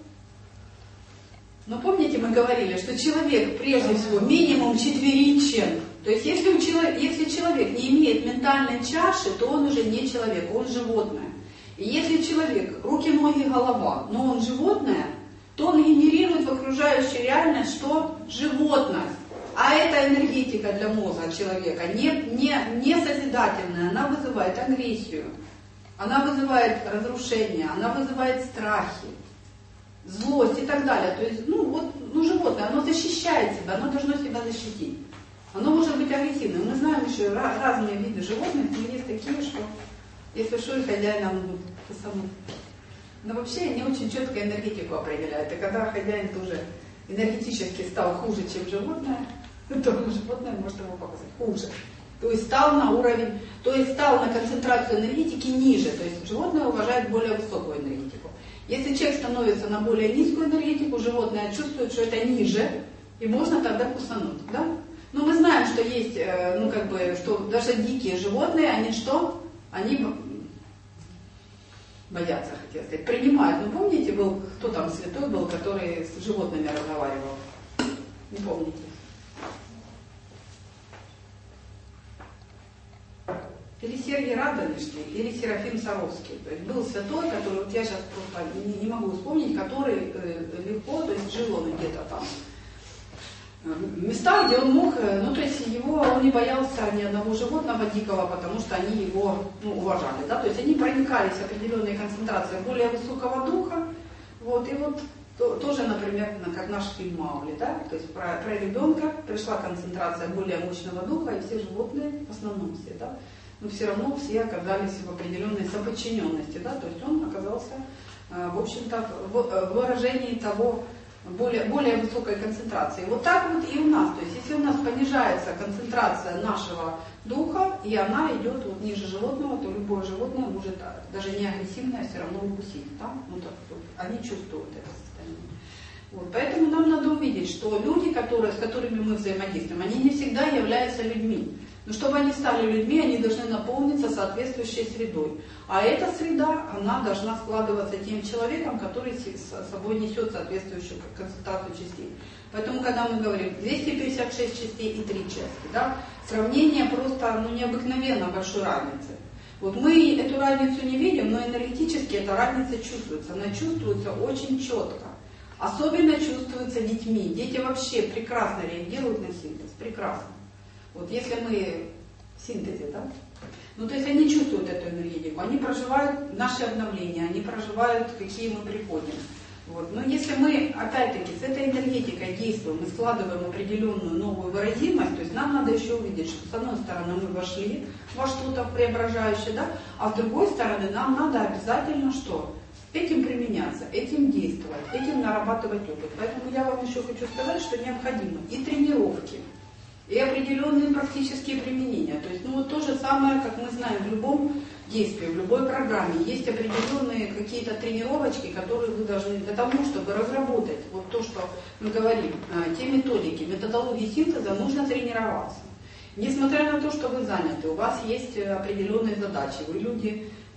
Ну помните, мы говорили, что человек прежде всего минимум четверичен. То есть если человек не имеет ментальной чаши, то он уже не человек, он животное. И если человек руки, ноги, голова, но он животное, то он генерирует в окружающую реальность что? Животность. А эта энергетика для мозга человека не созидательная, она вызывает агрессию, она вызывает разрушение, она вызывает страхи, злость и так далее. То есть, животное, оно защищает себя, оно должно себя защитить. Оно может быть агрессивным. Мы знаем еще разные виды животных, но есть такие, что если что, и хозяином будут то самое. Но вообще они очень четко энергетику определяют. И когда хозяин тоже энергетически стал хуже, чем животное, то животное может его показать хуже. То есть стал на концентрацию энергетики ниже. То есть животное уважает более высокую энергетику. Если человек становится на более низкую энергетику, животное чувствует, что это ниже, и можно тогда кусануть. Да? Но мы знаем, что есть, что даже дикие животные, они что? Они боятся, хотел сказать, принимают. Ну помните, кто там святой был, который с животными разговаривал? Не помните? Или Сергий Радонежский, или Серафим Саровский. То есть был святой, который, вот я сейчас просто не могу вспомнить, который легко, то есть жил он где-то там. Места, где он мог, он не боялся ни одного животного дикого, потому что они его уважали. Да? То есть они проникались определенной концентрацией более высокого духа. Вот, и вот тоже, например, как наш фильм «Маугли», да? То есть про ребенка пришла концентрация более мощного духа, и все животные, в основном все, да? Но все равно все оказались в определенной соподчиненности, да? То есть он оказался, в общем-то, в выражении того, более высокой концентрации. Вот так вот и у нас. То есть если у нас понижается концентрация нашего духа, и она идет вот ниже животного, то любое животное может, даже не агрессивное, все равно укусить. Да? Они чувствуют это состояние. Вот. Поэтому нам надо увидеть, что люди, с которыми мы взаимодействуем, они не всегда являются людьми. Но чтобы они стали людьми, они должны наполниться соответствующей средой. А эта среда, она должна складываться тем человеком, который с собой несет соответствующую концентрацию частей. Поэтому, когда мы говорим 256 частей и 3 части, да, сравнение просто необыкновенно большой разницы. Вот мы эту разницу не видим, но энергетически эта разница чувствуется. Она чувствуется очень четко. Особенно чувствуется детьми. Дети вообще прекрасно реагируют на синтез. Прекрасно. Вот если мы в синтезе, да? То есть они чувствуют эту энергетику, они проживают наши обновления, они проживают, какие мы приходим. Вот. Но если мы, опять-таки, с этой энергетикой действуем и складываем определенную новую выразимость, то есть нам надо еще увидеть, что с одной стороны мы вошли во что-то преображающее, да? А с другой стороны нам надо обязательно что? Этим применяться, этим действовать, этим нарабатывать опыт. Поэтому я вам еще хочу сказать, что необходимы и тренировки, и определенные практические применения. То есть, то же самое, как мы знаем, в любом действии, в любой программе есть определенные какие-то тренировочки, которые вы должны для того, чтобы разработать вот то, что мы говорим, те методики, методологии синтеза, нужно тренироваться. Несмотря на то, что вы заняты, у вас есть определенные задачи, вы люди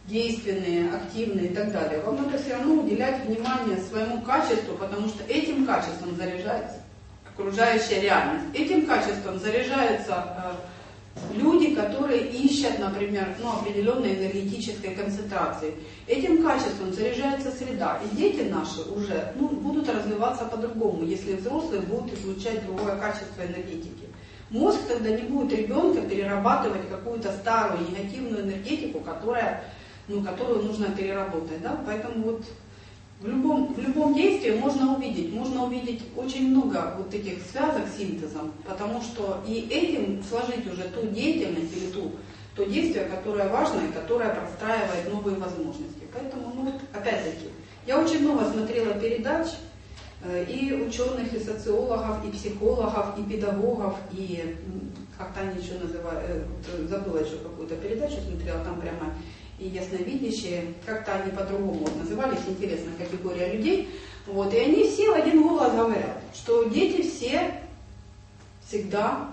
действенные, активные и так далее. Вам надо все равно уделять внимание своему качеству, потому что этим качеством заряжается окружающая реальность. Этим качеством заряжаются люди, которые ищут, например, определенной энергетической концентрации. Этим качеством заряжается среда. И дети наши уже будут развиваться по-другому, если взрослые будут излучать другое качество энергетики. Мозг тогда не будет ребенка перерабатывать какую-то старую негативную энергетику, которую нужно переработать. Да? Поэтому вот в любом действии можно увидеть очень много вот этих связок с синтезом, потому что и этим сложить уже ту деятельность или то действие, которое важно и которое простраивает новые возможности. Поэтому, опять-таки, я очень много смотрела передач и ученых, и социологов, и психологов, и педагогов, и как-то они еще называют, забыла еще какую-то передачу, смотрела, там прямо и ясновидящие, как-то они по-другому назывались, интересная категория людей. Вот, и они все в один голос говорят, что дети все всегда,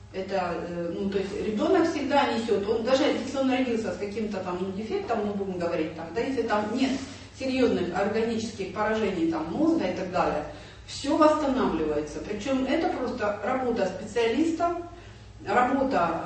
то есть ребенок всегда несет, он даже если он родился с каким-то там дефектом, будем говорить так, да, если там нет серьезных органических поражений там, мозга и так далее, все восстанавливается. Причем это просто работа специалиста, работа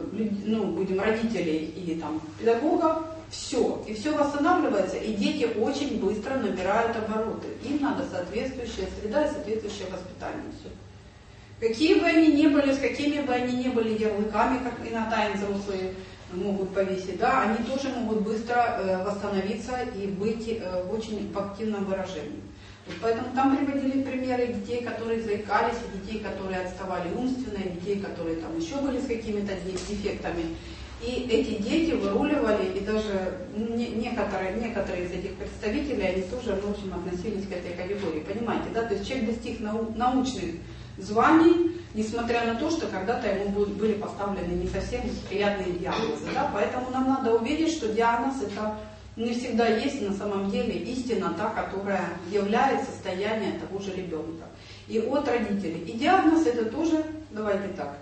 родителей и там, педагогов, все. И все восстанавливается, и дети очень быстро набирают обороты. Им надо соответствующая среда и соответствующее воспитание. Все. Какие бы они ни были, с какими бы они ни были ярлыками, как иногда и взрослые могут повесить, да, они тоже могут быстро восстановиться и быть очень в активном выражении. Вот поэтому там приводили примеры детей, которые заикались, и детей, которые отставали умственно, и детей, которые там еще были с какими-то дефектами. И эти дети выруливали, и даже некоторые из этих представителей, они тоже, в общем, относились к этой категории. Понимаете, да? То есть человек достиг научных званий, несмотря на то, что когда-то ему были поставлены не совсем приятные диагнозы. Да? Поэтому нам надо увидеть, что диагноз это не всегда есть на самом деле истина та, которая является состоянием того же ребенка. И от родителей. И диагноз это тоже, давайте так,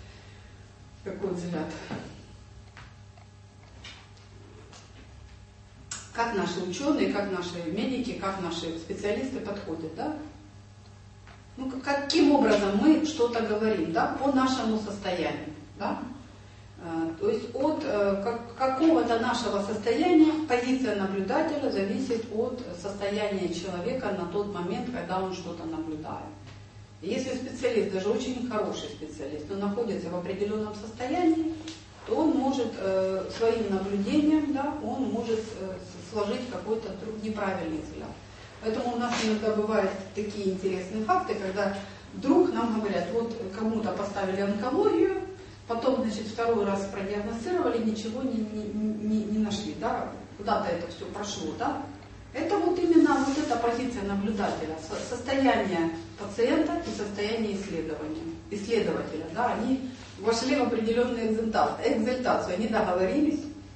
какой взгляд. Как наши ученые, как наши медики, как наши специалисты подходят, да? Каким образом мы что-то говорим, да, по нашему состоянию, да? То есть от какого-то нашего состояния позиция наблюдателя зависит от состояния человека на тот момент, когда он что-то наблюдает. И если специалист, даже очень хороший специалист, он находится в определенном состоянии, то он может своим наблюдением, да, он может сложить какой-то неправильный взгляд. Поэтому у нас иногда бывают такие интересные факты, когда вдруг нам говорят, вот кому-то поставили онкологию, потом, значит, второй раз продиагностировали, ничего не нашли, да, куда-то это все прошло, да. Это вот именно вот эта позиция наблюдателя, состояние пациента и состояние исследователя, да, они вошли в определенную экзальтацию, они договорились,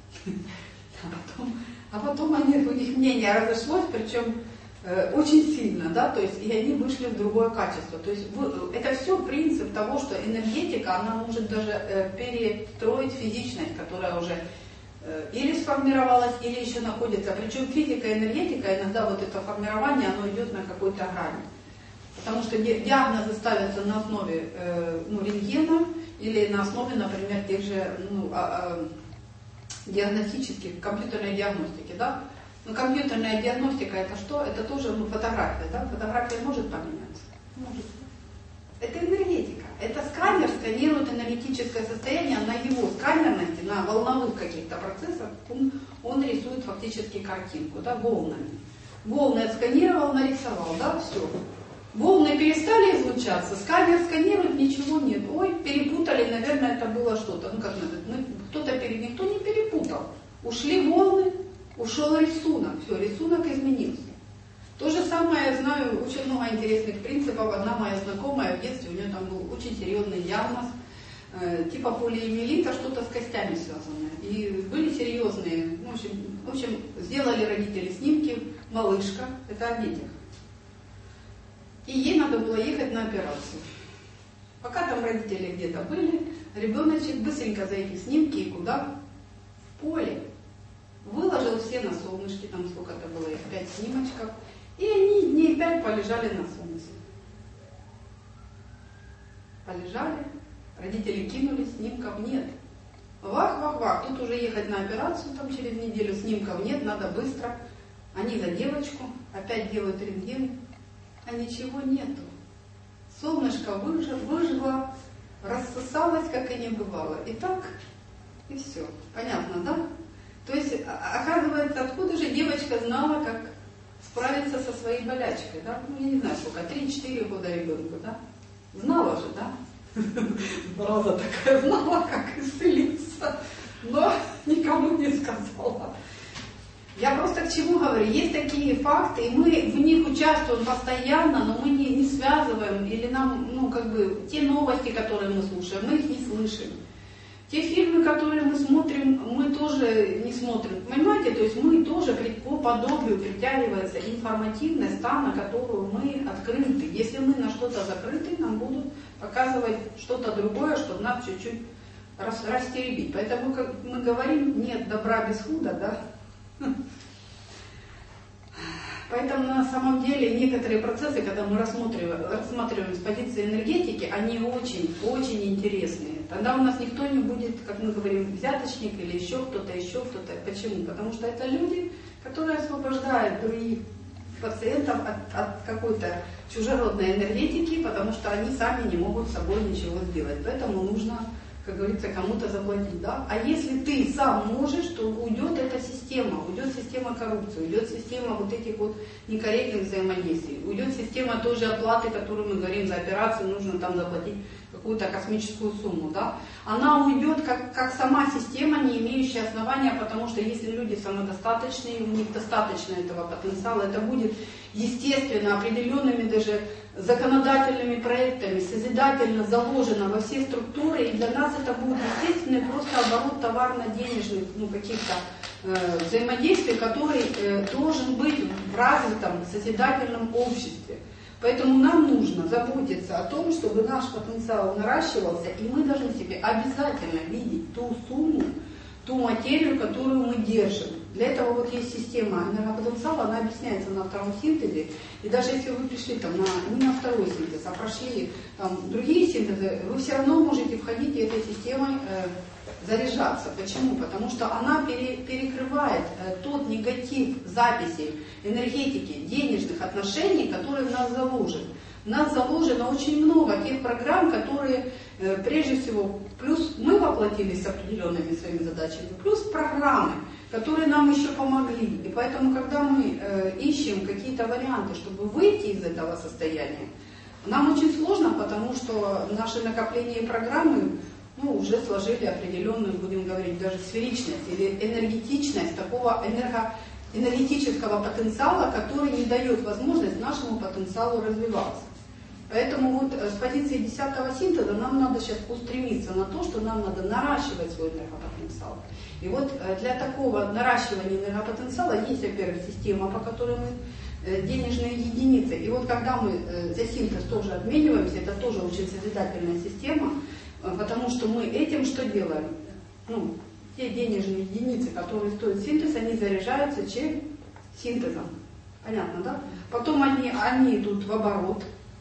а потом у них мнение разошлось, причем очень сильно, да, то есть и они вышли в другое качество. То есть это все принцип того, что энергетика, она может даже перестроить физичность, которая уже или сформировалась, или еще находится. Причем физика и энергетика, иногда вот это формирование, оно идет на какой-то грани. Потому что диагнозы ставятся на основе рентгена или на основе, например, тех же диагностических, компьютерной диагностики, да. Но компьютерная диагностика это что? Это тоже фотография, да? Фотография может поменяться? Может. Это энергетика. Это сканер сканирует энергетическое состояние на его сканерности, на волновых каких-то процессах, он рисует фактически картинку, да, волнами. Волны отсканировал, нарисовал, да, все. Волны перестали излучаться, сканер сканирует, ничего нет. Ой, перепутали, наверное, это было что-то. Никто не перепутал. Ушли волны, ушел рисунок, все, рисунок изменился. То же самое, я знаю, очень много интересных принципов. Одна моя знакомая в детстве, у нее там был очень серьезный диагноз, типа полиэмиелита, что-то с костями связанное. И были серьезные, в общем, сделали родители снимки, малышка, это о детях. И ей надо было ехать на операцию. Пока там родители где-то были, ребеночек быстренько за эти снимки и куда? В поле. Выложил девочки, там сколько-то было, 5 снимочков, и они дней 5 полежали на солнце. Полежали, родители кинулись, снимков нет. Вах, тут уже ехать на операцию там через неделю, снимков нет, надо быстро. Они за девочку, опять делают рентген, а ничего нету. Солнышко выжгло, рассосалось, как и не бывало. И так, и все. Понятно, да? То есть, оказывается, откуда же девочка знала, как справиться со своей болячкой, да? Ну, я не знаю, сколько, 3-4 года ребенку, да? Знала же, да? Браза такая знала, как исцелиться, но никому не сказала. Я просто к чему говорю, есть такие факты, и мы в них участвуем постоянно, но мы не связываем, или нам, те новости, которые мы слушаем, мы их не слышим. Те фильмы, которые мы смотрим, мы тоже не смотрим. Понимаете, то есть мы тоже по подобию притягивается информативность, та, на которую мы открыты. Если мы на что-то закрыты, нам будут показывать что-то другое, чтобы нас чуть-чуть растеребить. Поэтому, как мы говорим, нет добра без худа, да? Поэтому на самом деле некоторые процессы, когда мы рассматриваем с позиции энергетики, они очень интересные. Тогда у нас никто не будет, как мы говорим, взяточник или еще кто-то. Почему? Потому что это люди, которые освобождают других пациентов от какой-то чужеродной энергетики, потому что они сами не могут с собой ничего сделать. Поэтому нужно, как говорится, кому-то заплатить, да? А если ты сам можешь, то уйдет эта система, уйдет система коррупции, уйдет система вот этих вот некорректных взаимодействий, уйдет система той же оплаты, которую мы говорим за операцию, нужно там заплатить какую-то космическую сумму, да? Она уйдет как сама система, не имеющая основания, потому что если люди самодостаточные, у них достаточно этого потенциала, это будет естественно определенными даже законодательными проектами, созидательно заложено во все структуры, и для нас это будет естественный просто оборот товарно-денежных каких-то взаимодействий, который должен быть в развитом созидательном обществе. Поэтому нам нужно заботиться о том, чтобы наш потенциал наращивался, и мы должны себе обязательно видеть ту сумму, ту материю, которую мы держим. Для этого вот есть система энергопотенциала, она объясняется на втором синтезе. И даже если вы пришли не на второй синтез, а прошли другие синтезы, вы все равно можете входить и этой системой заряжаться. Почему? Потому что она перекрывает тот негатив записей, энергетики, денежных отношений, которые в нас заложены. В нас заложено очень много тех программ, которые, прежде всего, плюс мы воплотились с определенными своими задачами, плюс программы, которые нам еще помогли. И поэтому, когда мы ищем какие-то варианты, чтобы выйти из этого состояния, нам очень сложно, потому что наши накопления и программы уже сложили определенную, будем говорить, даже сферичность или энергетичность такого энергетического потенциала, который не дает возможность нашему потенциалу развиваться. Поэтому вот с позиции 10-го синтеза нам надо сейчас устремиться на то, что нам надо наращивать свой энергопотенциал. И вот для такого наращивания энергопотенциала есть, во-первых, система, по которой мы денежные единицы. И вот когда мы за синтез тоже обмениваемся, это тоже очень созидательная система, потому что мы этим что делаем? Те денежные единицы, которые стоят синтез, они заряжаются чем? Синтезом. Понятно, да? Потом они идут в оборот.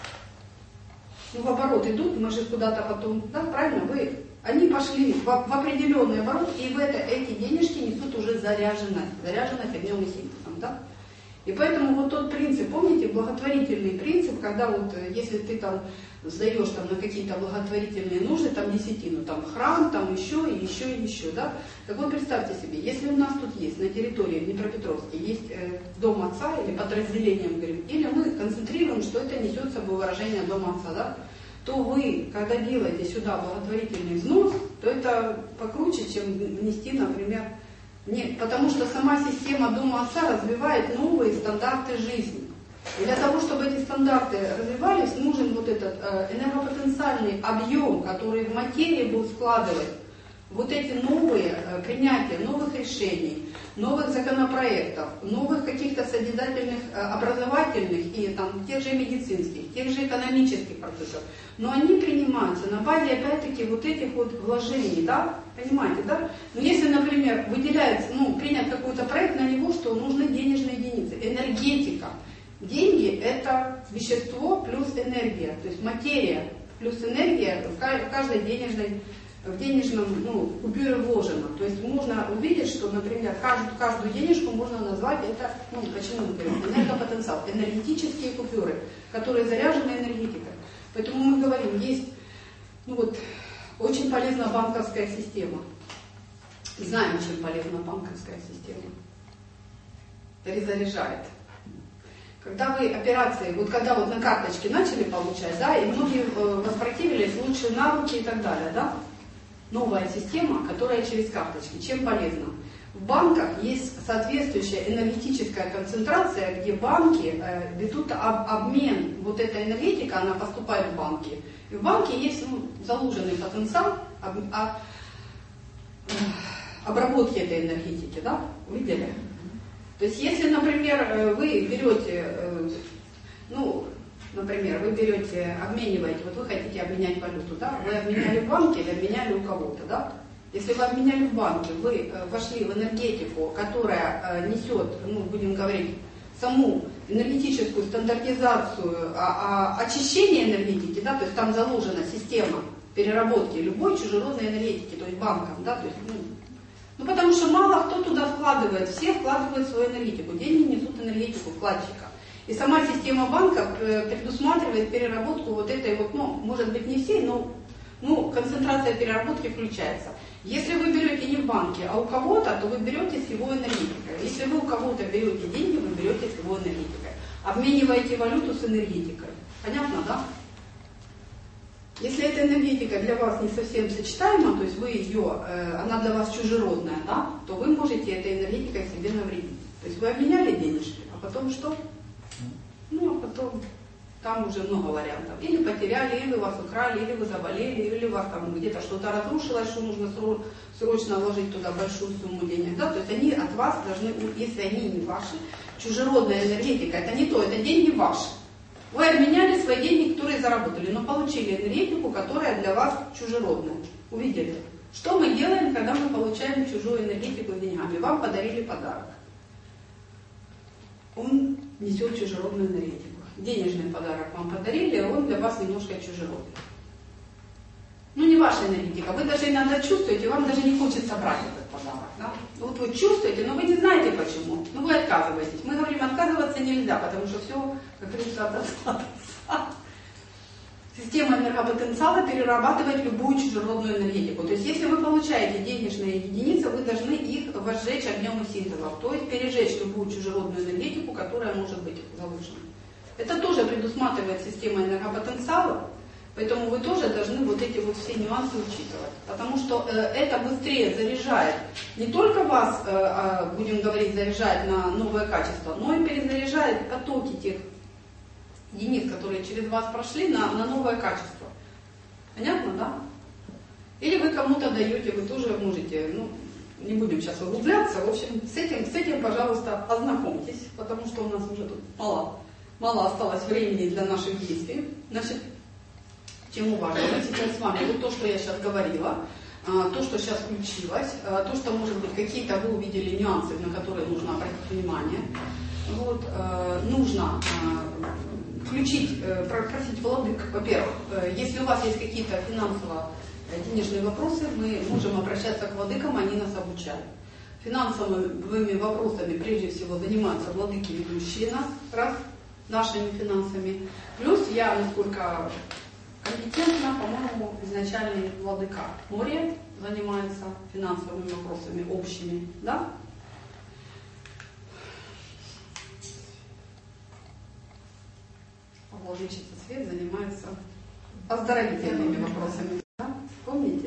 В оборот идут, мы же куда-то потом, да, правильно? Они пошли в определенный оборот, и эти денежки несут уже заряженность огнем и синтезом, да? И поэтому вот тот принцип, помните, благотворительный принцип, когда вот если ты сдаешь на какие-то благотворительные нужды, десятину, храм, еще, да? Так вот представьте себе, если у нас тут есть на территории Днепропетровской есть дом отца или подразделение, мы говорим, или мы концентрируем, что это несет с собой выражение дома отца, да? То вы, когда делаете сюда благотворительный взнос, то это покруче, чем внести, например, нет, потому что сама система Дома Отца развивает новые стандарты жизни. И для того, чтобы эти стандарты развивались, нужен вот этот энергопотенциальный объем, который в материи будет складывать вот эти новые принятия новых решений, новых законопроектов, новых каких-то созидательных, образовательных и там, тех же медицинских, тех же экономических процессов. Но они принимаются на базе, опять-таки, вот этих вот вложений, да? Понимаете, да? Но если, например, выделяется, принят какой-то проект, на него что? Нужны денежные единицы. Энергетика. Деньги – это вещество плюс энергия. То есть материя плюс энергия в каждой денежном купюре вложено. То есть можно увидеть, что, например, каждую денежку можно назвать это, почему, например, энергопотенциал, энергетические купюры, которые заряжены энергетикой. Поэтому мы говорим, есть, очень полезна банковская система. Знаем, чем полезна банковская система. Перезаряжает. Когда вы операции, когда на карточке начали получать, да, и многие воспротивились лучше на руки и так далее, да? Новая система, которая через карточки. Чем полезна? В банках есть соответствующая энергетическая концентрация, где банки ведут обмен, вот эта энергетика, она поступает в банки. И в банке есть заложенный потенциал обработки этой энергетики, да? Видели? То есть, если, например, вы берете, обмениваете, вы хотите обменять валюту, да? Вы обменяли в банке или обменяли у кого-то, да? Если вы обменяли в банке, вы вошли в энергетику, которая несет, будем говорить, саму энергетическую стандартизацию, очищение энергетики, да, то есть там заложена система переработки любой чужеродной энергетики, то есть банком, да, то есть, потому что мало кто туда вкладывает, все вкладывают свою энергетику, деньги несут энергетику вкладчика. И сама система банка предусматривает переработку вот этой может быть не всей, но концентрация переработки включается. Если вы берете не в банке, а у кого-то, то вы берете с его энергетикой. Если вы у кого-то берете деньги, вы берете с его энергетикой. Обмениваете валюту с энергетикой. Понятно, да? Если эта энергетика для вас не совсем сочетаема, то есть она для вас чужеродная, да, то вы можете этой энергетикой себе навредить. То есть вы обменяли денежки, а потом что? А потом там уже много вариантов. Или потеряли, или вас украли, или вы заболели, или у вас там где-то что-то разрушилось, что нужно срочно вложить туда большую сумму денег. Да? То есть они от вас должны, если они не ваши, чужеродная энергетика, это не то, это деньги ваши. Вы обменяли свои деньги, которые заработали, но получили энергетику, которая для вас чужеродная. Увидели? Что мы делаем, когда мы получаем чужую энергетику с деньгами? Вам подарили подарок. Он несет чужеродную энергетику. Денежный подарок вам подарили, а он для вас немножко чужеродный. Не ваша энергетика. Вы даже иногда чувствуете, вам даже не хочется брать этот подарок. Да? Вот вы чувствуете, но вы не знаете почему. Вы отказываетесь. Мы говорим, отказываться нельзя, потому что все, как говорится, достаточно. Система энергопотенциала перерабатывает любую чужеродную энергетику. То есть, если вы получаете денежные единицы, вы должны их возжечь огнем и синтезом. То есть, пережечь любую чужеродную энергетику, которая может быть заложена. Это тоже предусматривает система энергопотенциала, поэтому вы тоже должны вот эти вот все нюансы учитывать. Потому что это быстрее заряжает не только вас, будем говорить, заряжает на новое качество, но и перезаряжает потоки тех единиц, которые через вас прошли, на новое качество. Понятно, да? Или вы кому-то даете, вы тоже можете, не будем сейчас углубляться, в общем, с этим, пожалуйста, ознакомьтесь, потому что у нас уже тут мало осталось времени для наших действий. Значит, чему важно? Сейчас с вами вот то, что я сейчас говорила, то, что сейчас включилось, то, что, может быть, какие-то вы увидели нюансы, на которые нужно обратить внимание. Нужно включить, просить владык, во-первых, если у вас есть какие-то финансово-денежные вопросы, мы можем обращаться к владыкам, они нас обучают. Финансовыми вопросами прежде всего занимаются владыки, ведущие нас, нашими финансами. Плюс я, насколько компетентна, по-моему, изначальный владыка Мория занимается финансовыми вопросами общими, да? Владычица Свет занимается оздоровительными вопросами, да? Помните?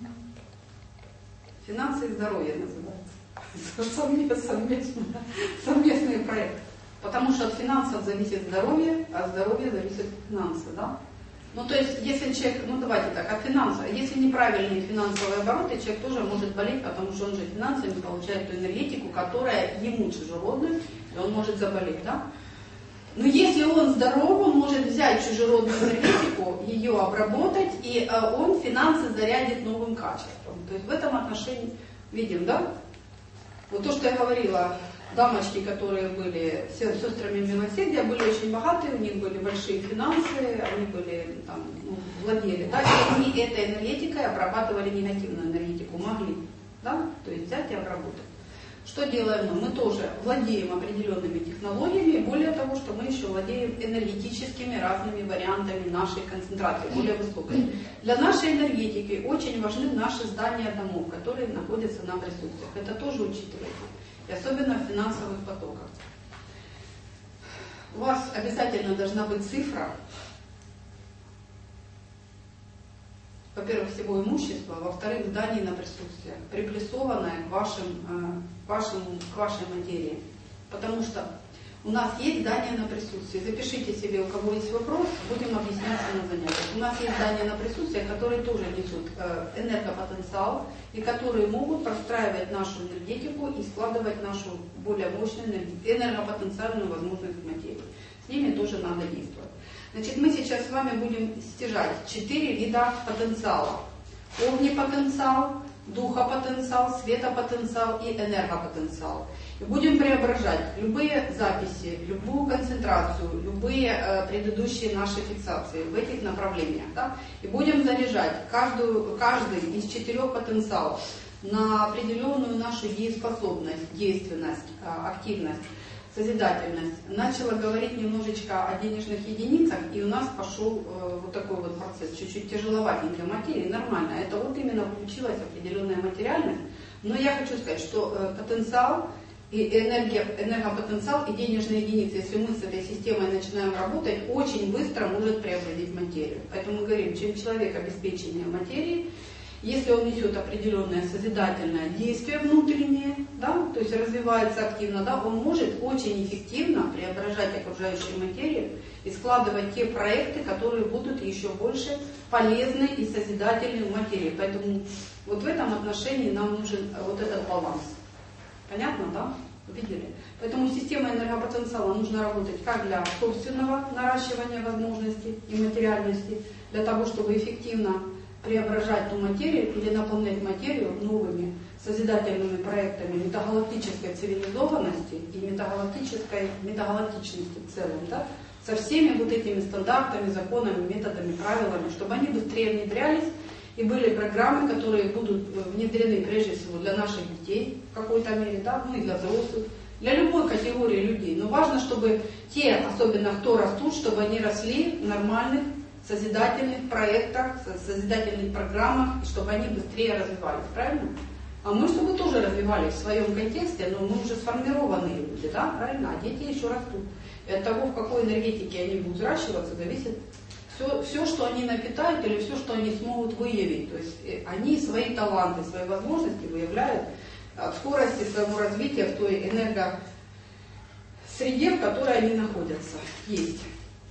Финансы и здоровье называется. Совместный проект. Потому что от финансов зависит здоровье, а от здоровья зависит финансы, да? Ну, то есть, если человек, ну, давайте так, от финансов, если неправильные финансовые обороты, человек тоже может болеть, потому что он же финансами получает ту энергетику, которая ему чужеродная, и он может заболеть, да? Но если он здоров, он может взять чужеродную энергетику, ее обработать, и он финансы зарядит новым качеством. То есть в этом отношении видим, да? Вот то, что я говорила, дамочки, которые были сестрами милосердия, были очень богатые, у них были большие финансы, они были там, ну, владели, да, и они этой энергетикой обрабатывали негативную энергетику, могли, да, то есть взять и обработать. Что делаем мы? Мы тоже владеем определенными технологиями, более того, что мы еще владеем энергетическими разными вариантами нашей концентрации, более высокой. Для нашей энергетики очень важны наши здания домов, которые находятся на присутствиях. Это тоже учитывайте. И особенно в финансовых потоках. У вас обязательно должна быть цифра, во-первых, всего имущества, во-вторых, зданий на присутствие, приплюсованное к вашей материи. Потому что у нас есть здание на присутствие. Запишите себе, у кого есть вопрос, будем объясняться на занятиях. У нас есть здания на присутствие, которые тоже несут энергопотенциал, и которые могут простраивать нашу энергетику и складывать нашу более мощную энергопотенциальную возможность в материи. С ними тоже надо действовать. Значит, мы сейчас с вами будем стяжать 4 вида потенциала. Огнепотенциал, духопотенциал, светопотенциал и энергопотенциал. И будем преображать любые записи, любую концентрацию, любые предыдущие наши фиксации в этих направлениях. Да? И будем заряжать каждый из 4 потенциалов на определенную нашу дееспособность, действенность, активность, созидательность. Начала говорить немножечко о денежных единицах, и у нас пошел вот такой вот процесс, чуть-чуть тяжеловатенький для материи, нормально. Это вот именно включилась определенная материальность. Но я хочу сказать, что потенциал и энергопотенциал и денежные единицы, если мы с этой системой начинаем работать, очень быстро может преобразить материю. Поэтому мы говорим, чем человек обеспеченнее материей, если он несет определенное созидательное действие внутреннее, да, то есть развивается активно, да, он может очень эффективно преображать окружающую материю и складывать те проекты, которые будут еще больше полезны и созидательны в материи. Поэтому вот в этом отношении нам нужен вот этот баланс. Понятно, да? Увидели? Поэтому система энергопотенциала нужно работать как для собственного наращивания возможностей и материальности, для того, чтобы эффективно преображать ту материю или наполнять материю новыми созидательными проектами метагалактической цивилизованности и метагалактичности в целом, да? Со всеми вот этими стандартами, законами, методами, правилами, чтобы они быстрее внедрялись и были программы, которые будут внедрены прежде всего для наших детей в какой-то мере, да? Ну и для взрослых, для любой категории людей. Но важно, чтобы те, особенно кто растут, чтобы они росли в нормальных созидательных проектах, созидательных программах, и чтобы они быстрее развивались, правильно? А мы, чтобы тоже развивались в своем контексте, но мы уже сформированные люди, да, правильно? А дети еще растут. И от того, в какой энергетике они будут взращиваться, зависит все, что они напитают или все, что они смогут выявить. То есть они свои таланты, свои возможности выявляют от скорости своего развития в той энергосреде, в которой они находятся. Есть.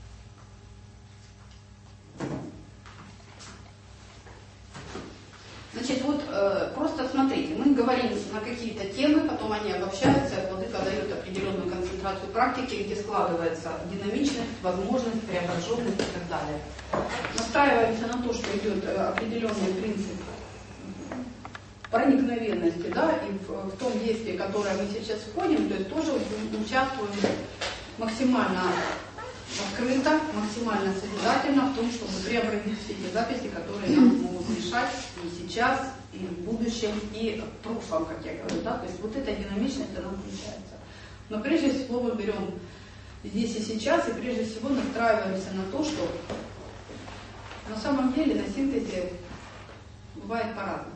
Значит, вот просто смотрите, мы говорим на какие-то темы, потом они обобщаются, и владыка дает определенную концентрацию практики, где складывается динамичность, возможность, преображенность и так далее. Настраиваемся на то, что идет определенный принцип проникновенности, да, и в том действии, в которое мы сейчас входим, то есть тоже участвуем максимально открыто, максимально созидательно в том, чтобы преобразить все эти записи, которые нам могут мешать и сейчас, и в будущем, и в прошлом, как я говорю, да, то есть вот эта динамичность, она включается. Но прежде всего мы берем здесь и сейчас, и прежде всего настраиваемся на то, что на самом деле на синтезе бывает по-разному.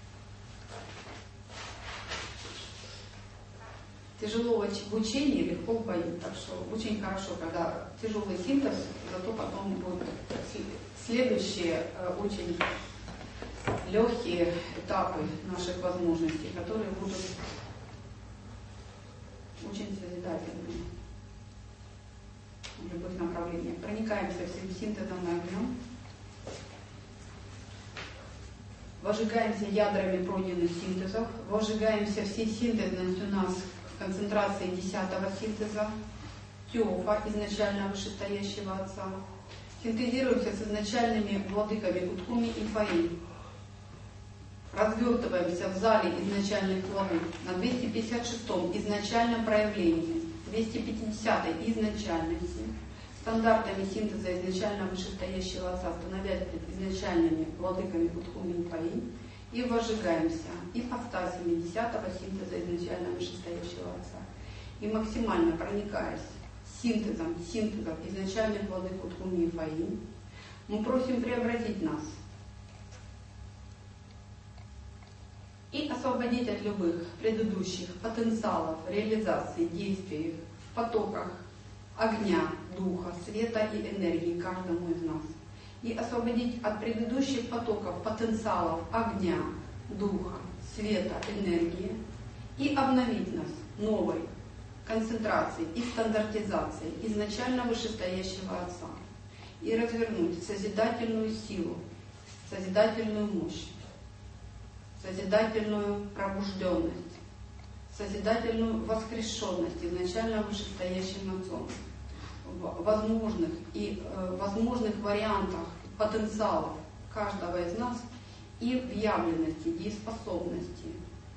Тяжело в учении, легко в бою. Так что очень хорошо, когда тяжелый синтез, зато потом будут следующие очень легкие этапы наших возможностей, которые будут очень созидательными в любых направлениях. Проникаемся всем синтезом и огнем. вожигаемся ядрами пройденных синтезов, вожигаемся всей синтезностью у нас в концентрации 10-го синтеза, Теофа, изначально вышестоящего Отца. Синтезируемся с изначальными владыками Уткуми и Фаи. Развертываемся в зале изначальных владык на 256-м изначальном проявлении, 250-й изначальности, стандартами синтеза изначально вышестоящего Отца, становясь изначальными владыками Уткуми и Фаи, и вожигаемся ипостасями 10-го синтеза изначально вышестоящего Отца. И максимально проникаясь синтезом изначальных владык Уткуми и Фаи, мы просим преобразить нас и освободить от любых предыдущих потенциалов реализации действий в потоках огня, духа, света и энергии каждому из нас. И освободить от предыдущих потоков потенциалов огня, духа, света, энергии и обновить нас новой концентрацией и стандартизацией изначально вышестоящего Отца. И развернуть созидательную силу, созидательную мощь, созидательную пробужденность, созидательную воскрешенность изначально вышестоящим Отцом в возможных вариантах потенциалов каждого из нас и в явленности, дееспособности,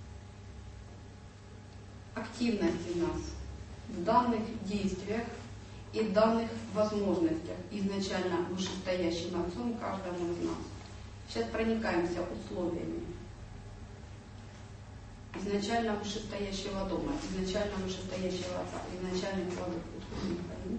активности нас в данных действиях и данных возможностях изначально вышестоящим Отцом каждому из нас. Сейчас проникаемся условиями изначально вышестоящего дома, изначально вышестоящего Отца, изначальных владык Уткуми и Фаи.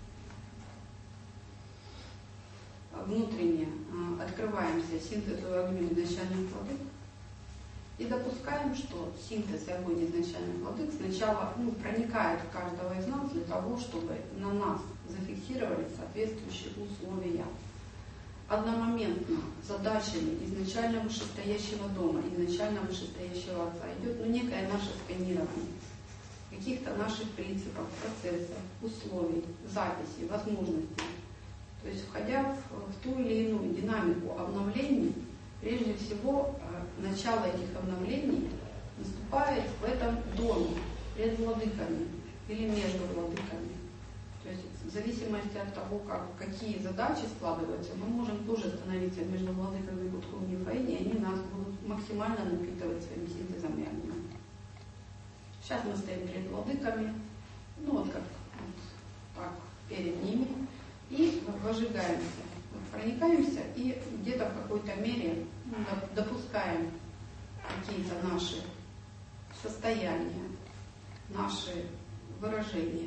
Внутренне открываемся синтезу огню изначальных владык и допускаем, что синтез и огонь изначальных владык сначала проникает в каждого из нас для того, чтобы на нас зафиксировались соответствующие условия. Одномоментно задачами изначально вышестоящего дома, изначально вышестоящего Отца идет некое наше сканирование каких-то наших принципов, процессов, условий, записей, возможностей. То есть, входя в ту или иную динамику обновлений, прежде всего, начало этих обновлений наступает в этом доме, перед владыками или между владыками. То есть, в зависимости от того, какие задачи складываются, мы можем тоже становиться между владыками Уткуми и Фаи, и они нас будут максимально напитывать своим синтезом и огнем. Сейчас мы стоим перед владыками, так, перед ними, и вожигаемся, проникаемся и где-то в какой-то мере допускаем какие-то наши состояния, наши выражения.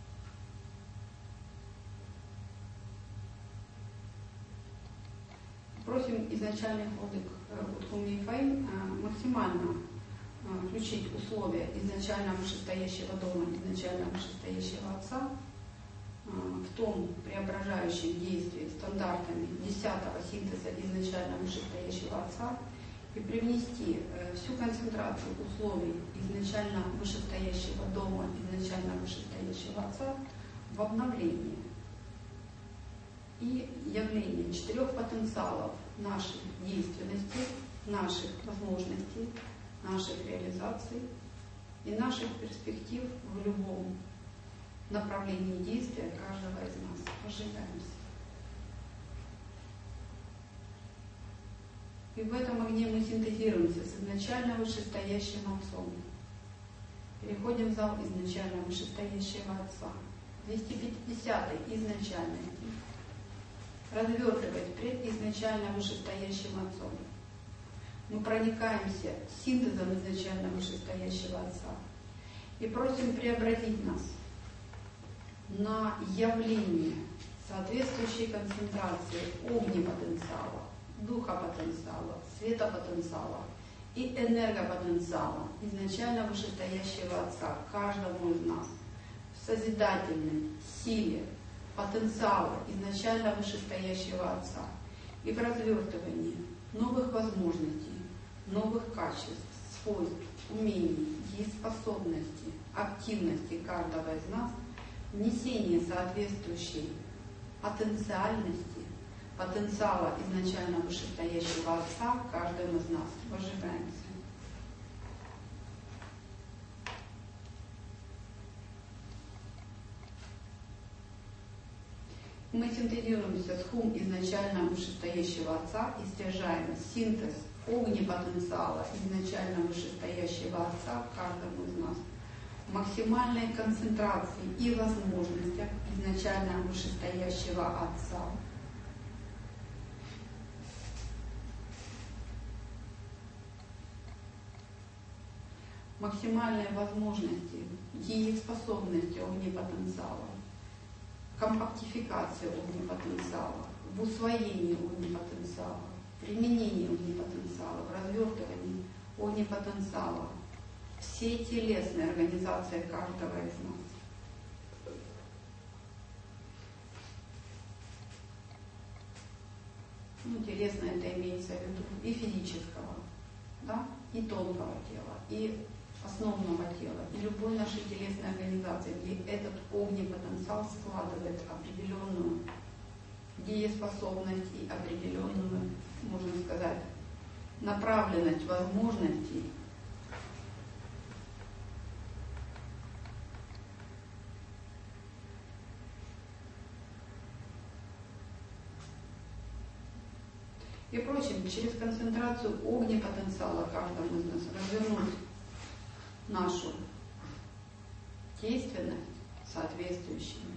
Просим изначальных владык Уткуми и Фаи максимально включить условия изначально вышестоящего дома, изначально вышестоящего Отца в том преображающем действии стандартами 10-го синтеза изначально вышестоящего Отца и привнести всю концентрацию условий изначально вышестоящего дома, изначально вышестоящего Отца в обновление и явление 4 потенциалов нашей действенности, наших возможностей, наших реализаций и наших перспектив в любом направлении действия каждого из нас. Вожигаемся. И в этом огне мы синтезируемся с изначально вышестоящим Отцом. Переходим в зал изначально вышестоящего Отца. 250-й изначальный. Развертывать пред изначально вышестоящим Отцом. Мы проникаемся синтезом изначально вышестоящего Отца и просим преобразить нас на явление соответствующей концентрации огнепотенциала, духопотенциала, светопотенциала и энергопотенциала изначально вышестоящего Отца каждому из нас в созидательной силе потенциала изначально вышестоящего Отца и в развертывании новых возможностей, новых качеств, свойств, умений, дееспособностей, активности каждого из нас, внесение соответствующей потенциальности, потенциала изначально вышестоящего Отца в каждом из нас. Возжигаемся. Мы синтезируемся с хум изначально вышестоящего Отца и стяжаем синтез огнепотенциала изначально вышестоящего Отца в каждом из нас. Максимальной концентрации и возможностях изначально вышестоящего Отца. Максимальной возможности, дееспособности огнепотенциала, компактификации огнепотенциала, в усвоении огнепотенциала, применении огнепотенциала, в развертывании огнепотенциала, всей телесной организации каждого из нас. Ну, телесное это имеется в виду и физического, да, и тонкого тела, и основного тела, и любой нашей телесной организации, где этот огнепотенциал складывает определенную дееспособность и определенную, можно сказать, направленность возможностей. И прочим, через концентрацию огнепотенциала каждому из нас развернуть нашу действенность соответствующими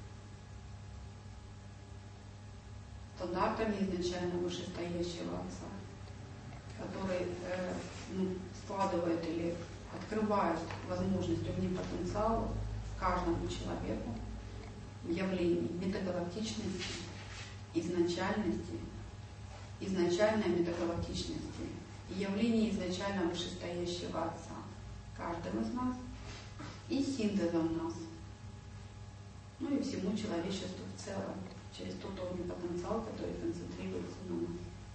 стандартами изначально вышестоящего Отца, который складывает или открывает возможность огнепотенциала каждому человеку в явлении метагалактичности, изначальности, изначальной метагалактичности и явлении изначально вышестоящего Отца каждым из нас и синтезом нас, ну и всему человечеству в целом, через тот огнепотенциал, который концентрируется на нас.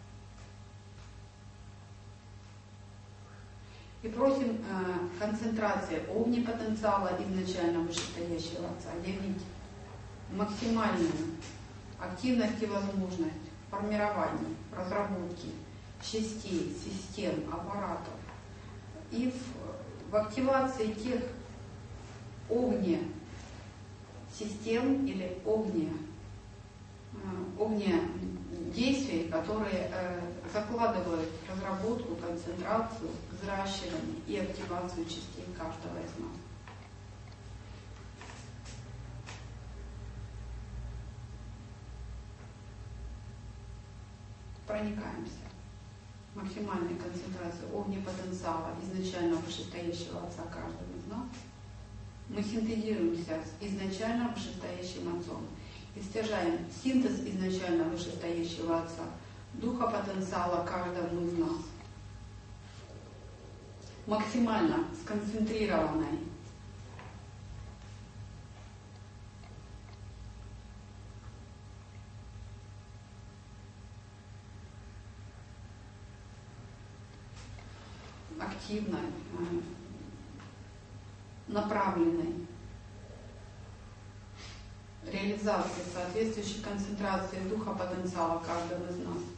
И просим концентрации огнепотенциала изначально вышестоящего Отца явить максимальную активность и возможность формирования, разработки частей, систем, аппаратов и в активации тех огне-систем или огне-действий, которые закладывают разработку, концентрацию, взращивание и активацию частей каждого из нас. Проникаемся максимальной концентрацией огнепотенциала изначально вышестоящего Отца каждого из нас. Мы синтезируемся с изначально вышестоящим Отцом и стяжаем синтез изначально вышестоящего Отца, духа потенциала каждому из нас. Максимально сконцентрированной активной, направленной реализации соответствующей концентрации духа потенциала каждого из нас.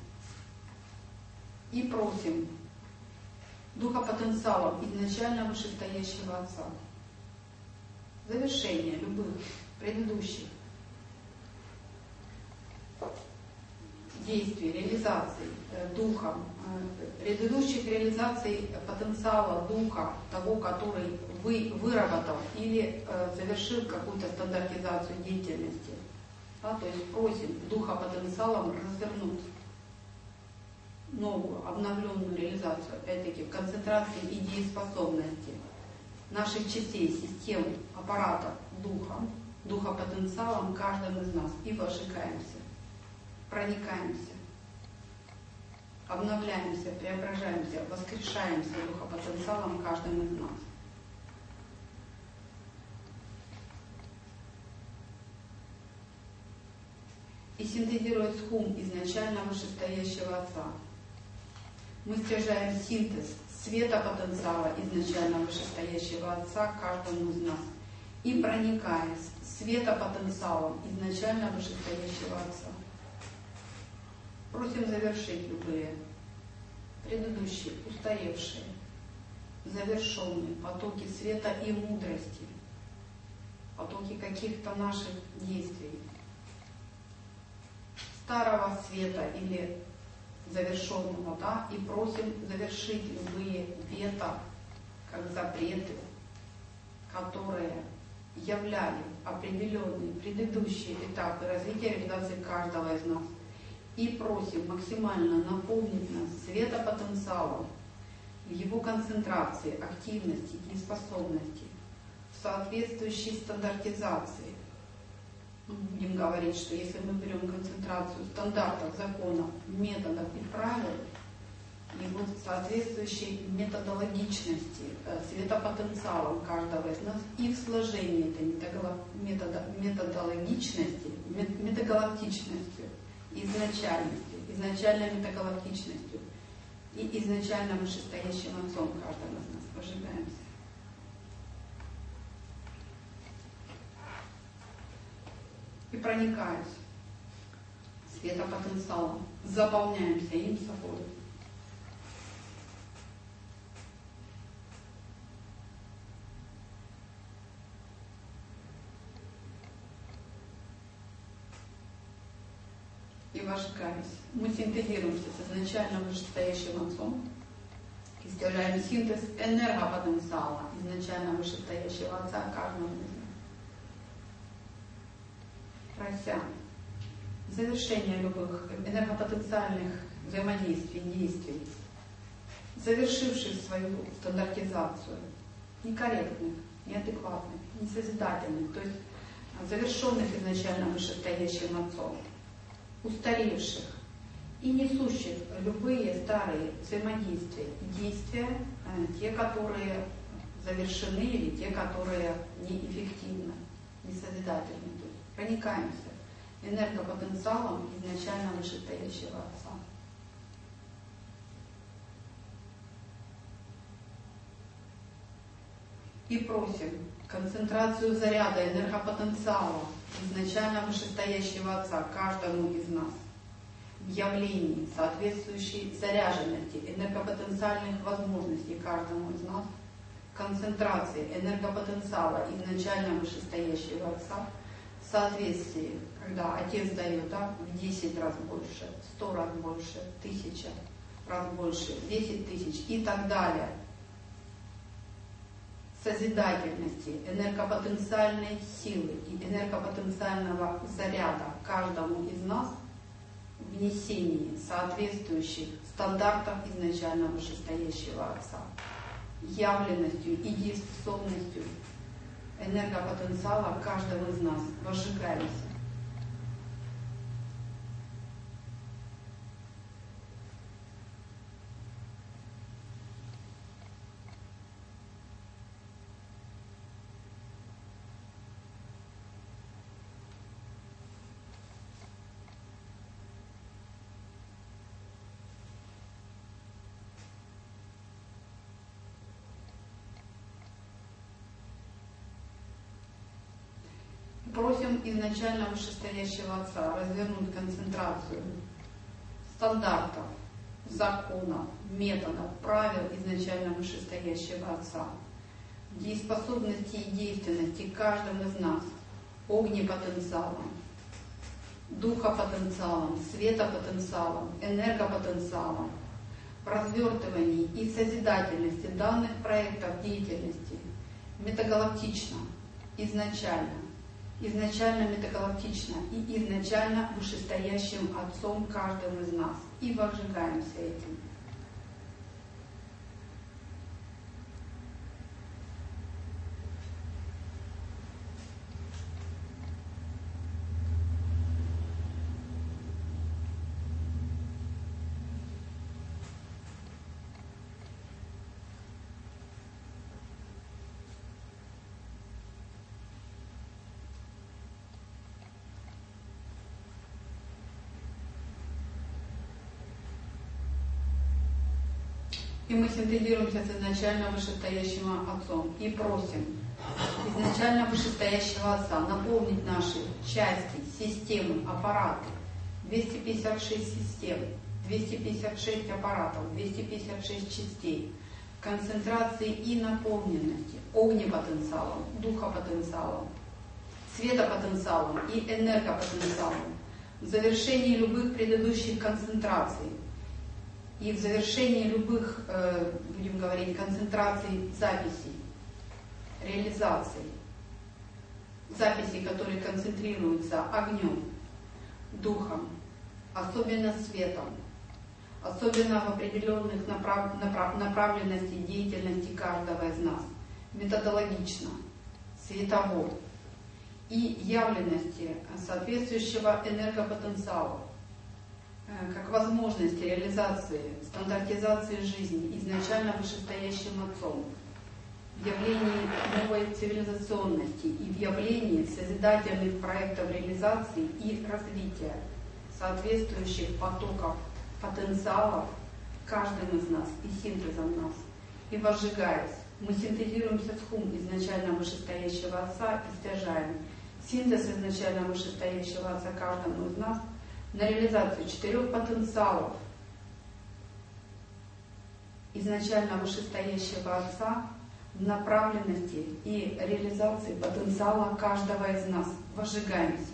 И просим духа потенциала изначально вышестоящего Отца завершения любых предыдущих действий, реализаций духом, предыдущих реализаций потенциала духа, того, который выработал или завершил какую-то стандартизацию деятельности. Да, то есть просим духа потенциалом развернуть новую, обновленную реализацию, опять-таки, в концентрации и дееспособности наших частей, систем, аппаратов духа потенциалом каждым из нас и вожигаемся, проникаемся, обновляемся, преображаемся, воскрешаемся духопотенциалом каждым из нас. И синтезируя схум изначально вышестоящего Отца, мы стяжаем синтез света потенциала изначально вышестоящего Отца каждому из нас и проникая светопотенциалом изначально вышестоящего Отца Просим завершить любые предыдущие, устаревшие, завершенные потоки света и мудрости, потоки каких-то наших действий, старого света или завершенного, да, и просим завершить любые вето, как запреты, которые являли определенные предыдущие этапы развития реализации каждого из нас. И просим максимально наполнить нас светопотенциалом в его концентрации, активности и способности, в соответствующей стандартизации. Будем говорить, что если мы берем концентрацию стандартов, законов, методов и правил, и вот соответствующей методологичности, светопотенциалом каждого из нас и в сложении этой методологичности, метагалактичностью, изначальной метагалактичностью и изначально вышестоящим отцом каждого из нас пожигаемся. И проникаясь светопотенциалом, заполняемся им собой. И вожгаясь, мы синтезируемся с изначально вышестоящим отцом и сделаем синтез энергопотенциала изначально вышестоящего отца каждого из нас. Прося завершения любых энергопотенциальных взаимодействий, действий, завершивших свою стандартизацию, некорректных, неадекватных, несозидательных, то есть завершенных изначально вышестоящим отцом, устаревших и несущих любые старые взаимодействия и действия, те, которые завершены или те, которые неэффективны, несозидательны. То есть проникаемся энергопотенциалом изначально вышестоящего отца. И просим концентрацию заряда энергопотенциала изначально вышестоящего отца каждому из нас в явлении соответствующей заряженности энергопотенциальных возможностей каждому из нас, концентрации энергопотенциала изначально вышестоящего отца в соответствии, когда отец дает, да, в 10 раз больше, 100 раз больше, 1000 раз больше, 10 тысяч и так далее, созидательности, энергопотенциальной силы и энергопотенциального заряда каждому из нас в внесении соответствующих стандартов изначально вышестоящего отца, явленностью и дееспособностью энергопотенциала каждого из нас возжигаемся. Просим изначально вышестоящего отца развернуть концентрацию стандартов, законов, методов, правил изначально вышестоящего отца, дееспособности и действенности каждого из нас огнепотенциалом, духопотенциалом, светопотенциалом, энергопотенциалом, в развертывании и созидательности данных проектов деятельности метагалактично, изначально метагалактично и изначально вышестоящим отцом каждого из нас. И возжигаемся этим. И мы синтезируемся с изначально вышестоящим отцом и просим изначально вышестоящего отца наполнить наши части, системы, аппараты 256 систем, 256 аппаратов, 256 частей, концентрации и наполненности, огнепотенциалом, духопотенциалом, светопотенциалом и энергопотенциалом, в завершении любых предыдущих концентраций и в завершении любых, будем говорить, концентраций записей, реализаций, записей, которые концентрируются огнем, духом, особенно светом, особенно в определенных направленностях деятельности каждого из нас, методологично, светово, и явленности соответствующего энергопотенциала, как возможности реализации, стандартизации жизни изначально вышестоящим Отцом, в явлении новой цивилизационности и в явлении созидательных проектов реализации и развития соответствующих потоков потенциалов каждым из нас и синтезом нас. И возжигаясь, мы синтезируемся с хум изначально вышестоящего Отца и стяжаем синтез изначально вышестоящего Отца каждому из нас на реализацию 4 потенциалов изначально вышестоящего Отца в направленности и реализации потенциала каждого из нас. Возжигаемся.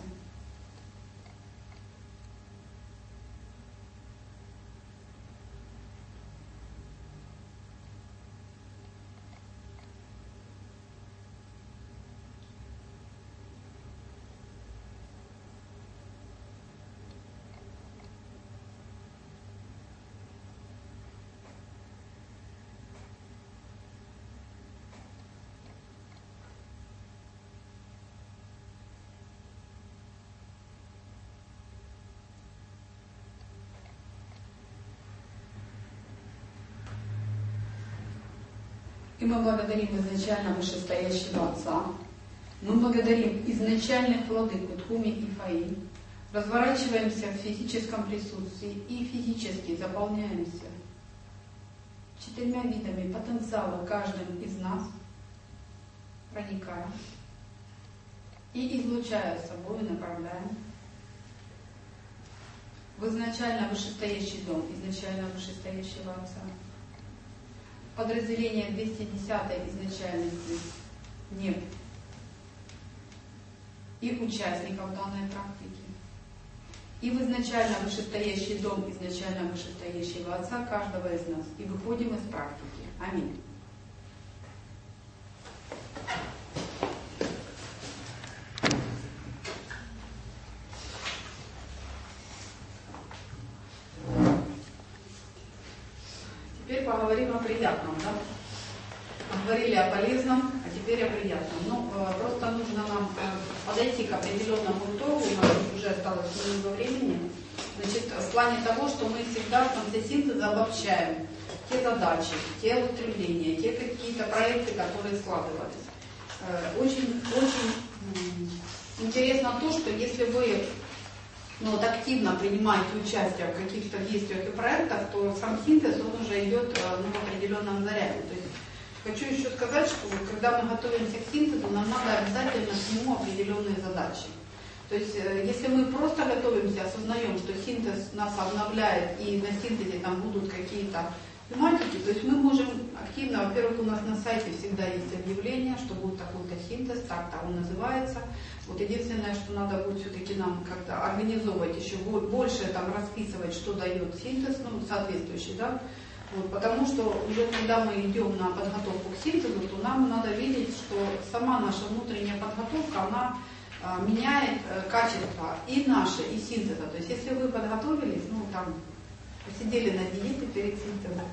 И мы благодарим изначально вышестоящего Отца. Мы благодарим изначальных владык Утхуми и Фаи. Разворачиваемся в физическом присутствии и физически заполняемся 4 видами потенциала каждым из нас, проникая и излучая собой, направляем в изначально вышестоящий дом, изначально вышестоящего Отца. Подразделение 210-й изначальности нет и участников данной практики. И в изначально вышестоящий дом изначально вышестоящего Отца каждого из нас. И выходим из практики. Аминь. Теперь поговорим о приятном, да? Говорили о полезном, а теперь о приятном. Ну, просто нужно нам подойти к определенному итогу, у нас уже осталось немного времени. Значит, в плане того, что мы всегда в конце синтеза обобщаем те задачи, те устремления, те какие-то проекты, которые складывались. Очень интересно то, что если вы активно принимаете участие в каких-то действиях и проектах, то сам синтез, он уже идет в определенном заряде. То есть хочу еще сказать, что когда мы готовимся к синтезу, нам надо обязательно к нему определенные задачи. То есть если мы просто готовимся, осознаем, что синтез нас обновляет и на синтезе там будут какие-то тематики, то есть мы можем активно, во-первых, у нас на сайте всегда есть объявление, что будет такой-то синтез, так-то он называется. Вот единственное, что надо будет все-таки нам как-то организовывать, еще больше там расписывать, что дает синтез, соответствующий, да. Вот, потому что уже когда мы идем на подготовку к синтезу, то нам надо видеть, что сама наша внутренняя подготовка, она меняет качество и наше, и синтеза. То есть если вы подготовились, посидели на диете перед синтезом,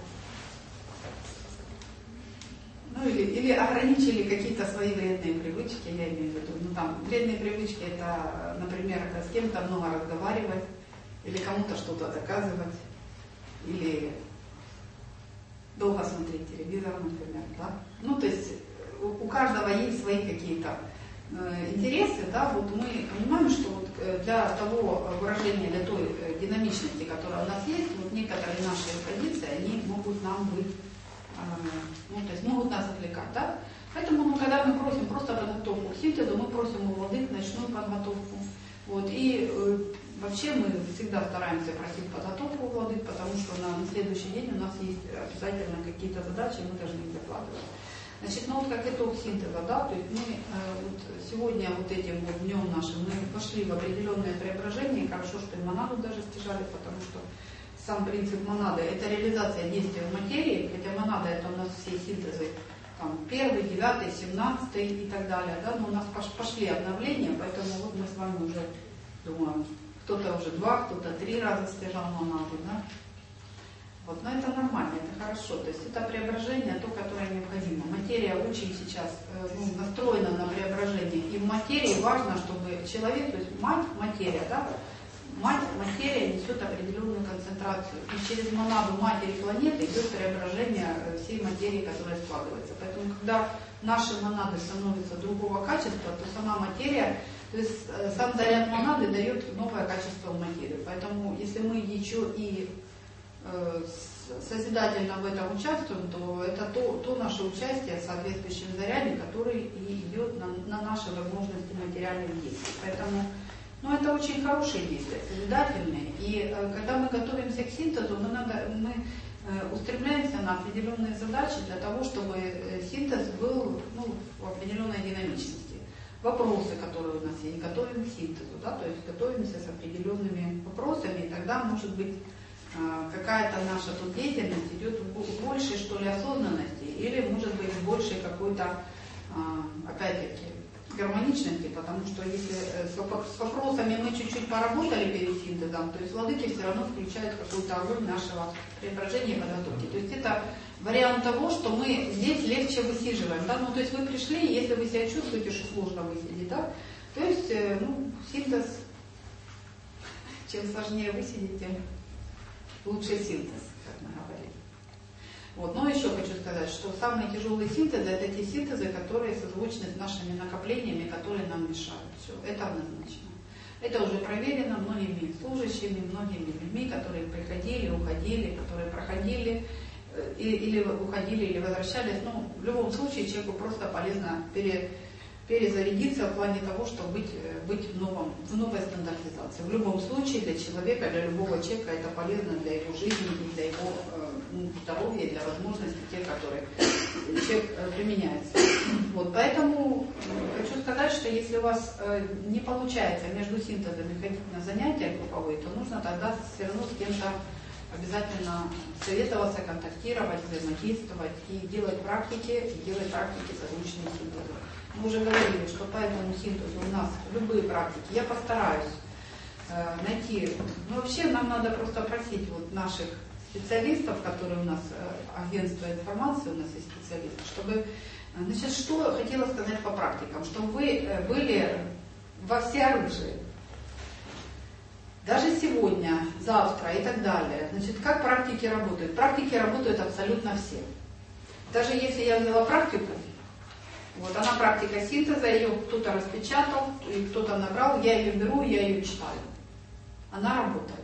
или ограничили какие-то свои вредные привычки, я имею в виду. Вредные привычки — это, например, с кем-то много разговаривать, или кому-то что-то доказывать, или долго смотреть телевизор, например, да? То есть у каждого есть свои какие-то интересы, да, вот мы понимаем, что вот для того выражения, для той динамичности, которая у нас есть, вот некоторые наши позиции, они могут нам быть, то есть могут нас отвлекать, да. Поэтому, когда мы просим просто подготовку к синтезу, мы просим у владык ночную подготовку. Вот, и Вообще мы всегда стараемся просить подготовку у владык, потому что на следующий день у нас есть обязательно какие-то задачи, мы должны их докладывать. Значит, ну вот как итог синтеза, да, то есть мы вот сегодня вот этим вот днем нашим мы пошли в определенное преображение, и хорошо, что и монаду даже стяжали, потому что сам принцип монады – это реализация действия в материи, хотя монада – это у нас все синтезы, там, 1, 9, 17 и так далее, да, но у нас пошли обновления, поэтому вот мы с вами уже, думаю, кто-то уже 2, кто-то 3 раза стяжал монаду, да. Вот, но это нормально, это хорошо, то есть это преображение, то, которое необходимо. Материя очень сейчас настроена на преображение, и в материи важно, чтобы человек, то есть мать, материя, да, мать, материя несет определенную концентрацию, и через монаду матери планеты идет преображение всей материи, которая складывается. Поэтому, когда наши монады становятся другого качества, то сама материя, то есть сам заряд монады дает новое качество в материю. Поэтому, если мы еще и созидательно в этом участвуем, то это то наше участие в соответствующем заряде, который и идет на наши возможности материальных действий. Поэтому, ну, это очень хорошие действия, созидательные. И когда мы готовимся к синтезу, мы устремляемся на определенные задачи для того, чтобы синтез был, ну, в определенной динамичности. Вопросы, которые у нас есть, готовим к синтезу, да, то есть готовимся с определенными вопросами, и тогда, может быть, какая-то наша тут деятельность идет в большей, что ли, осознанности, или, может быть, в большей какой-то, опять-таки, гармоничности, потому что если с вопросами мы чуть-чуть поработали перед синтезом, то есть владыки все равно включают какую-то огонь нашего преображения и подготовки. То есть это вариант того, что мы здесь легче высиживаем, да, ну, то есть вы пришли, если вы себя чувствуете, что сложно высидеть, да, то есть, ну, синтез, чем сложнее высидеть, тем лучший синтез, как мы говорили. Вот. Но еще хочу сказать, что самые тяжелые синтезы – это те синтезы, которые созвучны с нашими накоплениями, которые нам мешают. Все, это однозначно. Это уже проверено многими служащими, многими людьми, которые приходили, уходили, которые проходили, или уходили, или возвращались. Ну, в любом случае человеку просто полезно перезарядиться в плане того, чтобы быть в новой стандартизации. В любом случае для человека, для любого человека это полезно для его жизни, для его здоровья, для возможностей, тех, которые человек применяется. Вот, поэтому хочу сказать, что если у вас не получается между синтезами ходить на занятия групповые, то нужно тогда все равно с кем-то обязательно советоваться, контактировать, взаимодействовать и делать практики созвучные синтезу. Мы уже говорили, что по этому синтезу у нас любые практики, я постараюсь найти, ну вообще нам надо просто просить вот наших специалистов, которые у нас, агентство информации, у нас есть специалисты, чтобы, значит, что хотела сказать по практикам, чтобы вы были во всеоружии. Даже сегодня, завтра и так далее. Значит, как практики работают? Практики работают абсолютно все. Даже если я взяла практику, вот она практика синтеза, ее кто-то распечатал, и кто-то набрал, я ее беру, я ее читаю. Она работает.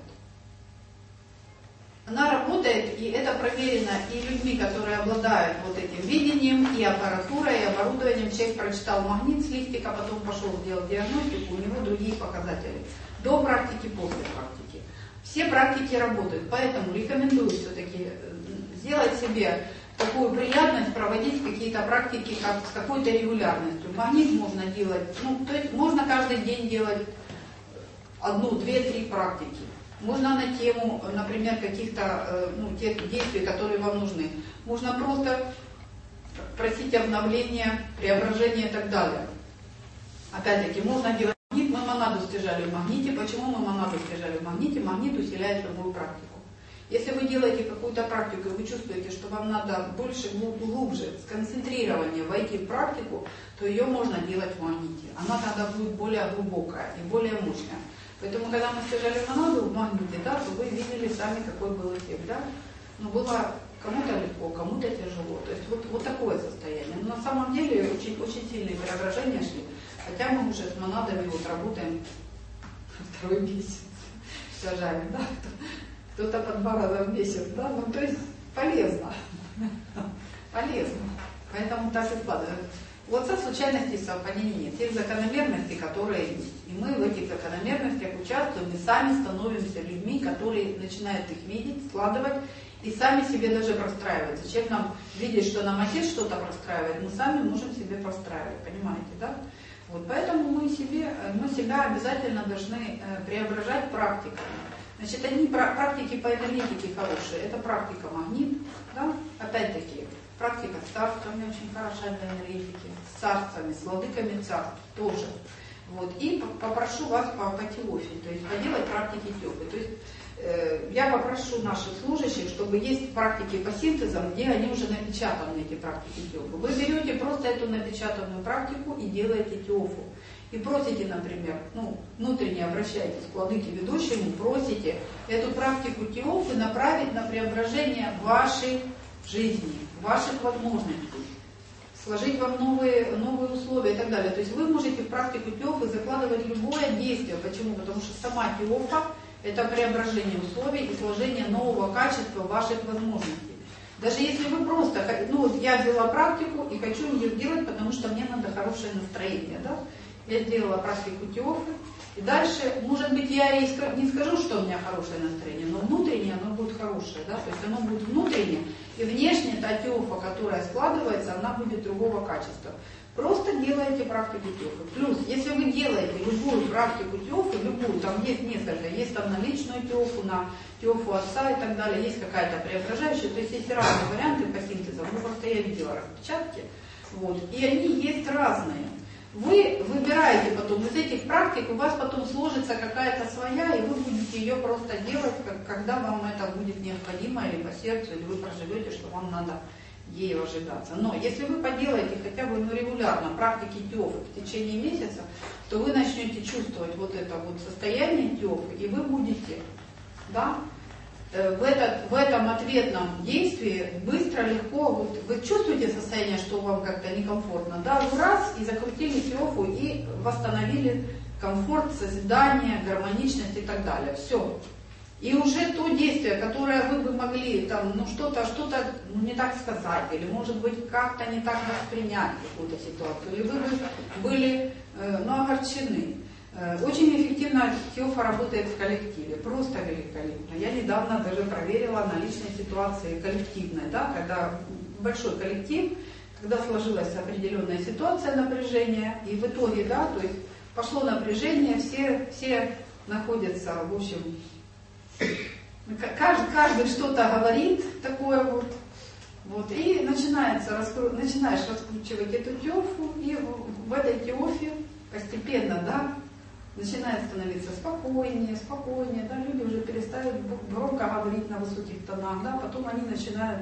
Она работает, и это проверено и людьми, которые обладают вот этим видением, и аппаратурой, и оборудованием. Человек прочитал магнит с листика, потом пошел сделать диагностику, у него другие показатели. До практики, после практики. Все практики работают, поэтому рекомендую все-таки сделать себе такую приятность, проводить какие-то практики с какой-то регулярностью. Магнит можно делать, ну, то есть можно каждый день делать 1, 2, 3 практики. Можно на тему, например, каких-то тех действий, которые вам нужны. Можно просто просить обновления, преображения и так далее. Опять-таки, можно делать магнит, мы монаду стяжали в магните. Почему мы монаду стяжали в магните? Магнит усиляет любую практику. Если вы делаете какую-то практику, и вы чувствуете, что вам надо больше, глубже, сконцентрирование войти в практику, то ее можно делать в магните. Она тогда будет более глубокая и более мощная. Поэтому, когда мы стяжали монаду в магните, да, то вы видели сами, какой был эффект. Да? Но было кому-то легко, кому-то тяжело. То есть вот такое состояние. Но на самом деле очень, очень сильные преображения шли. Хотя мы уже с монадами вот работаем 2-й месяц. Стяжаем, да? Кто-то по 2 раза в месяц, да? Ну, то есть полезно. Полезно. Поэтому так и складывается. Вот со случайностей совпадений нет. Есть закономерности, которые есть. И мы в этих закономерностях участвуем, и сами становимся людьми, которые начинают их видеть, складывать, и сами себе даже простраиваются. Человек нам видит, что нам отец что-то простраивает, мы сами можем себе простраивать, понимаете, да? Вот, поэтому мы себя обязательно должны преображать практиками. Значит, они практики по энергетике хорошие. Это практика магнит, да? Опять-таки, практика с царствами очень хороша для энергетики, с царствами, с владыками царств тоже. Вот. И попрошу вас по Теофе, то есть поделать практики Теофы. То есть я попрошу наших служащих, чтобы есть практики по синтезам, где они уже напечатаны, эти практики Теофы. Вы берете просто эту напечатанную практику и делаете Теофу. И просите, например, внутренне обращаетесь к владыке ведущему, просите эту практику Теофы направить на преображение вашей жизни, ваших возможностей, сложить вам новые условия и так далее. То есть вы можете в практику Теофы закладывать любое действие. Почему? Потому что сама Теофа – это преображение условий и сложение нового качества ваших возможностей. Даже если вы просто, я взяла практику и хочу ее делать, потому что мне надо хорошее настроение, да? Я сделала практику Теофы, и дальше, может быть, я и не скажу, что у меня хорошее настроение, но внутреннее оно будет хорошее, да? То есть оно будет внутреннее, и внешне та Теофа, которая складывается, она будет другого качества. Просто делаете практику Теофы. Плюс, если вы делаете любую практику Теофы, любую, там есть несколько, есть там на личную Теофу, на Теофу отца и так далее, есть какая-то преображающая, то есть есть разные варианты по синтезу, просто я видела распечатки, вот, и они есть разные. Вы выбираете потом из этих практик, у вас потом сложится какая-то своя, и вы будете ее просто делать, когда вам это будет необходимо, или по сердцу, или вы проживете, что вам надо ею ожидаться. Но если вы поделаете хотя бы регулярно практики Теофы в течение месяца, то вы начнете чувствовать вот это вот состояние Теофы, и вы будете, да, в этом ответном действии быстро, легко, вот вы чувствуете состояние, что вам как-то некомфортно, да, вы раз и закрутили Теофу и восстановили комфорт, созидание, гармоничность и так далее. Все. И уже то действие, которое вы бы могли там, что-то не так сказать, или может быть как-то не так воспринять какую-то ситуацию, или вы бы были огорчены. Очень эффективно Теофа работает в коллективе, просто великолепно. Я недавно даже проверила на личной ситуации коллективной, да, когда большой коллектив, когда сложилась определенная ситуация напряжения, и в итоге, да, то есть пошло напряжение, все находятся, в общем, каждый что-то говорит такое вот, и начинаешь раскручивать эту Теофу, и в этой Теофе постепенно, да, начинает становиться спокойнее, да, люди уже перестают громко говорить на высоких тонах, да, потом они начинают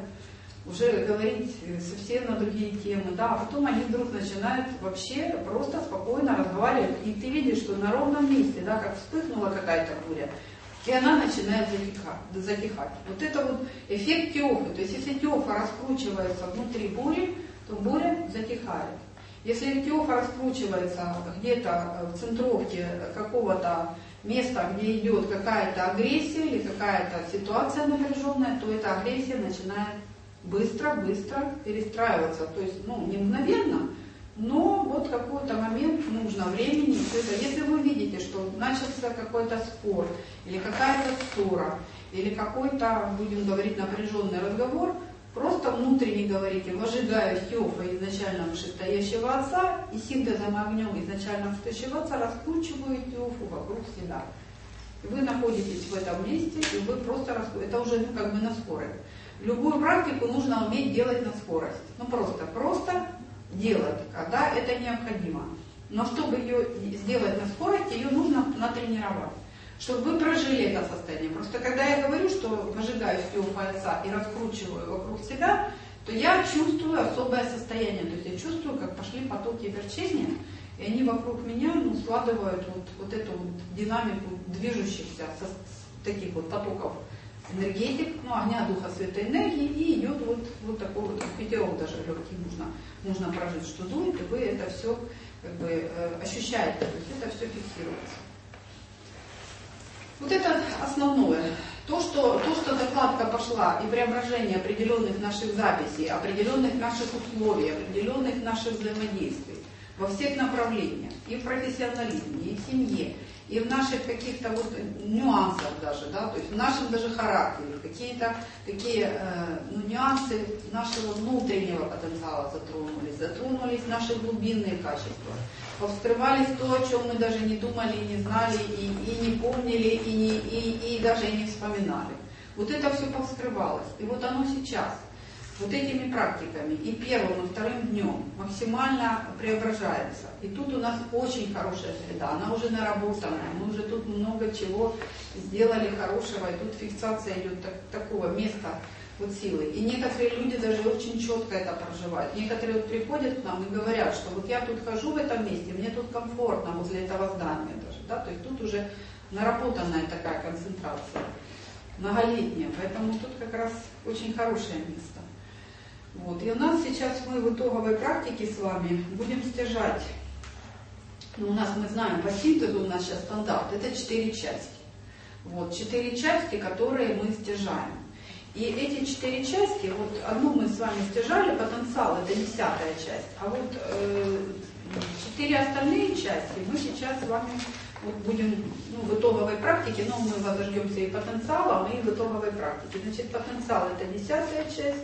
уже говорить совсем на другие темы, да, а потом они вдруг начинают вообще просто спокойно разговаривать, и ты видишь, что на ровном месте, да, как вспыхнула какая-то буря, и она начинает затихать. Вот это вот эффект Теофы, то есть если Теофа раскручивается внутри бури, то буря затихает. Если Теофа раскручивается где-то в центровке какого-то места, где идет какая-то агрессия или какая-то ситуация напряженная, то эта агрессия начинает быстро перестраиваться. То есть, не мгновенно, но вот какой-то момент нужно времени. Если вы видите, что начался какой-то спор, или какая-то ссора, или какой-то, будем говорить, напряженный разговор, просто внутренне говорите, вожигаю Теофа изначально вышестоящего отца и синтезом огнем изначально вышестоящего отца раскручиваю Теофу вокруг себя. И вы находитесь в этом месте, и вы просто раскручиваете. Это уже как бы на скорость. Любую практику нужно уметь делать на скорость. Просто делать, когда это необходимо. Но чтобы ее сделать на скорость, ее нужно натренировать. Чтобы вы прожили это состояние. Просто когда я говорю, что выжигаю Теофа отца и раскручиваю вокруг себя, то я чувствую особое состояние. То есть я чувствую, как пошли потоки верчения, и они вокруг меня складывают вот эту динамику движущихся таких вот потоков энергетик, огня, духа, света, энергии, и идет вот такой вот ветерок даже легкий нужно прожить, что дует, и вы это все как бы ощущаете, то есть это все фиксируется. Вот это основное. То, что закладка пошла и преображение определенных наших записей, определенных наших условий, определенных наших взаимодействий во всех направлениях, и в профессионализме, и в семье, и в наших каких-то вот нюансах даже, да, то есть в нашем даже характере, какие-то такие нюансы нашего внутреннего потенциала затронулись наши глубинные качества, повскрывались то, о чем мы даже не думали, не знали, и не помнили, и даже и не вспоминали. Вот это все повскрывалось. И вот оно сейчас, вот этими практиками, и первым, и вторым днем максимально преображается. И тут у нас очень хорошая среда, она уже наработанная, мы уже тут много чего сделали хорошего, и тут фиксация идет такого места вот силы. И некоторые люди даже очень четко это проживают. Некоторые вот приходят к нам и говорят, что вот я тут хожу в этом месте, мне тут комфортно возле этого здания даже, да, то есть тут уже наработанная такая концентрация, многолетняя, поэтому тут как раз очень хорошее место. Вот. И у нас сейчас мы в итоговой практике с вами будем стяжать. Ну, у нас, мы знаем, по синтезу у нас сейчас стандарт, это 4 части. Вот, 4 части, которые мы стяжаем. И эти 4 части, вот одну мы с вами стяжали, потенциал, это 10-я часть, а вот 4 остальные части мы сейчас с вами вот будем в итоговой практике, но мы подождемся и потенциалом, и в итоговой практике. Значит, потенциал это 10-я часть,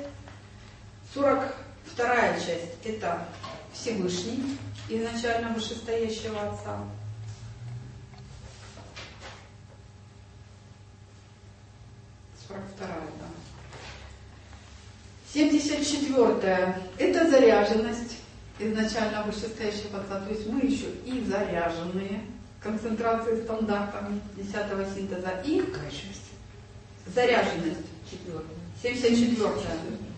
42-я часть это Всевышний, изначально вышестоящего Отца. 42-я, да. 74-я это заряженность изначально вышестоящего Отца, то есть мы еще и заряженные концентрации стандартами 10-го синтеза, и заряженность 74-я.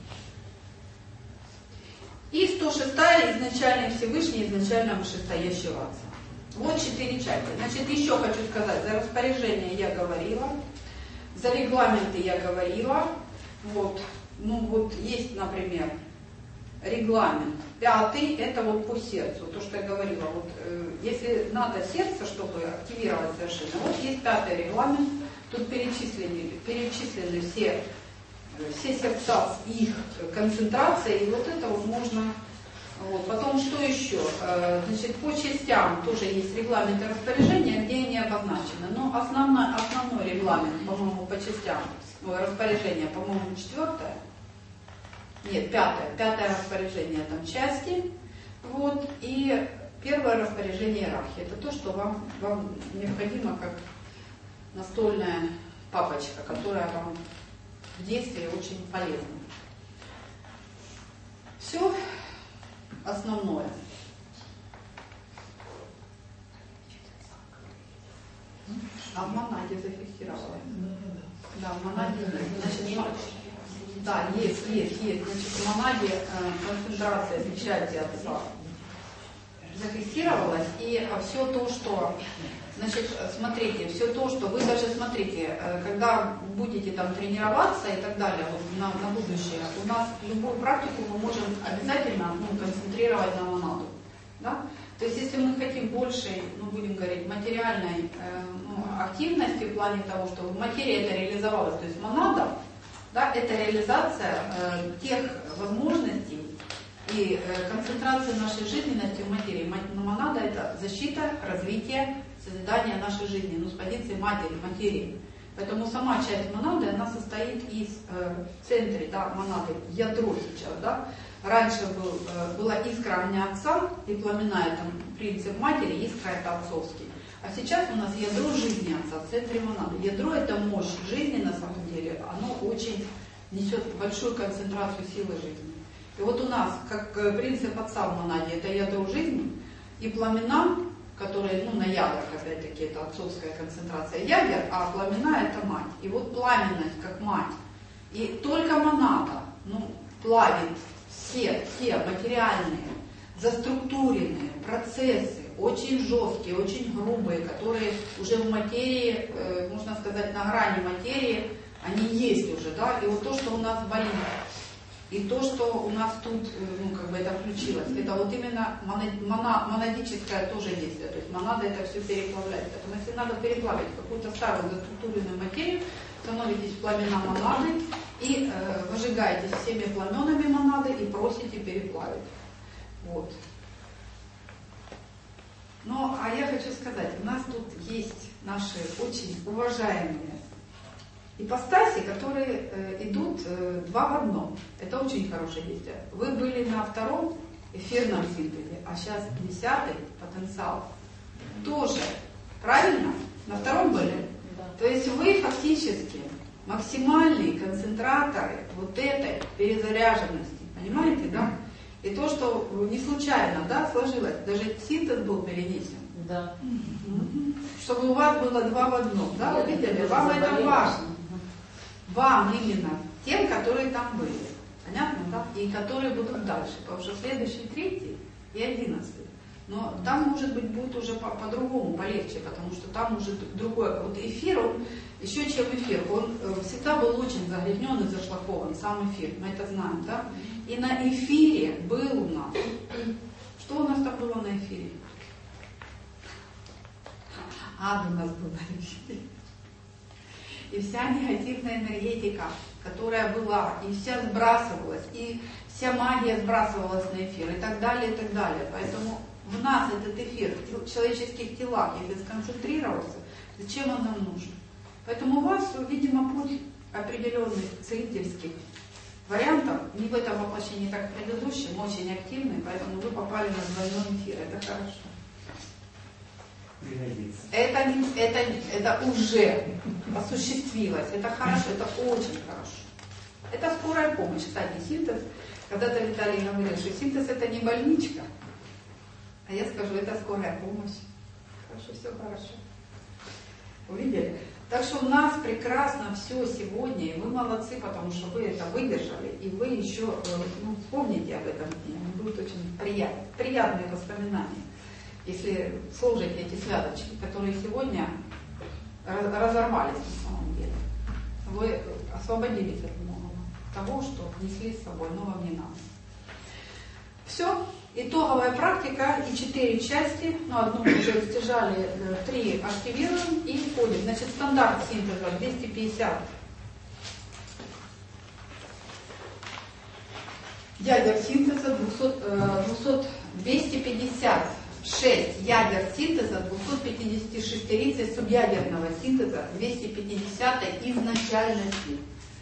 И 106-я изначально Всевышний, изначально вышестоящего Отца. Вот 4 части. Значит, еще хочу сказать, за распоряжение я говорила, за регламенты я говорила. Вот. Ну вот есть, например, регламент. 5-й это вот по сердцу, то, что я говорила. Вот, если надо сердце, чтобы активировать совершенно, вот есть 5-й регламент. Тут перечислены все сердца с их концентрацией, и вот это вот можно. Вот. Потом что еще? Значит, по частям тоже есть регламенты распоряжения, где они обозначены. Но основной регламент, по-моему, по частям распоряжения, по-моему, 4-е. Нет, 5-е. 5-е распоряжение там части. Вот. И 1-е распоряжение иерархии. Это то, что вам необходимо как настольная папочка, которая вам в действии очень полезна. Все основное. А в монаде зафиксировала. Да, в монаде. Значит, да, есть. Значит, в монаде концентрация печати Отца зафиксировалась, и все то, что, значит, смотрите, все то, что вы даже смотрите, когда будете там тренироваться и так далее, вот на будущее, у нас любую практику мы можем обязательно концентрировать на монаду. Да? То есть, если мы хотим большей, будем говорить, материальной активности в плане того, что в материи это реализовалось, то есть монада, да, это реализация тех возможностей и концентрация нашей жизненности в материи. Монада это защита, развитие, созидание нашей жизни, с позиции матери, материи. Поэтому сама часть монады, она состоит из в центре, да, монады, ядро сейчас, да. Раньше была искра огня Отца и пламена, это принцип матери, искра это отцовский. А сейчас у нас ядро жизни Отца в центре монады. Ядро это мощь жизни на самом деле, оно очень несет большую концентрацию силы жизни. И вот у нас, как принцип Отца в монаде, это ядро жизни, и пламена, которые, на ядрах, опять-таки, это отцовская концентрация ядер, а пламена это мать. И вот пламенность как мать. И только монада, плавит все материальные, заструктуренные процессы, очень жесткие, очень грубые, которые уже в материи, можно сказать, на грани материи, они есть уже, да, и вот то, что у нас болит, и то, что у нас тут, это включилось, это вот именно монадическое тоже действие, то есть монада это все переплавляет. Поэтому если надо переплавить какую-то старую заструктуренную материю, становитесь в пламена монады и выжигаетесь всеми пламенами монады и просите переплавить. Вот. Ну, а я хочу сказать, у нас тут есть наши очень уважаемые ипостаси, которые идут два в одном. Это очень хорошее действие. Вы были на втором эфирном синтезе, а сейчас 10-й потенциал. Тоже. Правильно? На втором были? Да. То есть вы фактически максимальные концентраторы вот этой перезаряженности. Понимаете, да? И то, что не случайно, да, сложилось, даже синтез был перенесен. Да. Чтобы у вас было два в одном, да, вы видели? Вам это важно. Вам именно, тем, которые там были. Понятно, да? И которые будут дальше. Потому что следующий 3 и 11. Но там, может быть, будет уже по-другому, полегче, потому что там уже другой. Вот эфир, он, еще чем эфир, он всегда был очень загрязнен и зашлакован, сам эфир, мы это знаем, да? И на эфире был у нас. Что у нас там было на эфире? Ад у нас был на эфире. И вся негативная энергетика, которая была, и вся сбрасывалась, и вся магия сбрасывалась на эфир, и так далее, и так далее. Поэтому в нас этот эфир, в человеческих телах, если сконцентрировался, зачем он нам нужен? Поэтому у вас, видимо, путь определенных целительских вариантов, не в этом воплощении, как в предыдущем, очень активный, поэтому вы попали на двойной эфир, это хорошо. Это уже осуществилось, это хорошо, это очень хорошо. Это скорая помощь. Кстати, синтез, когда-то Виталий говорил, что синтез это не больничка, а я скажу, это скорая помощь. Хорошо, все хорошо. Увидели? Так что у нас прекрасно все сегодня, и вы молодцы, потому что вы это выдержали, и вы еще вспомните об этом дне, будет очень приятные воспоминания, если сложите эти связочки, которые сегодня разорвались на самом деле. Вы освободились от многого, того, что несли с собой, но вам не надо. Все. Итоговая практика и 4 части, одну мы уже растяжали, 3 активируем и входим. Значит, стандарт синтеза 250 ядер синтеза, 256 ядер синтеза, 256 субъядерного синтеза, 250 изначальности.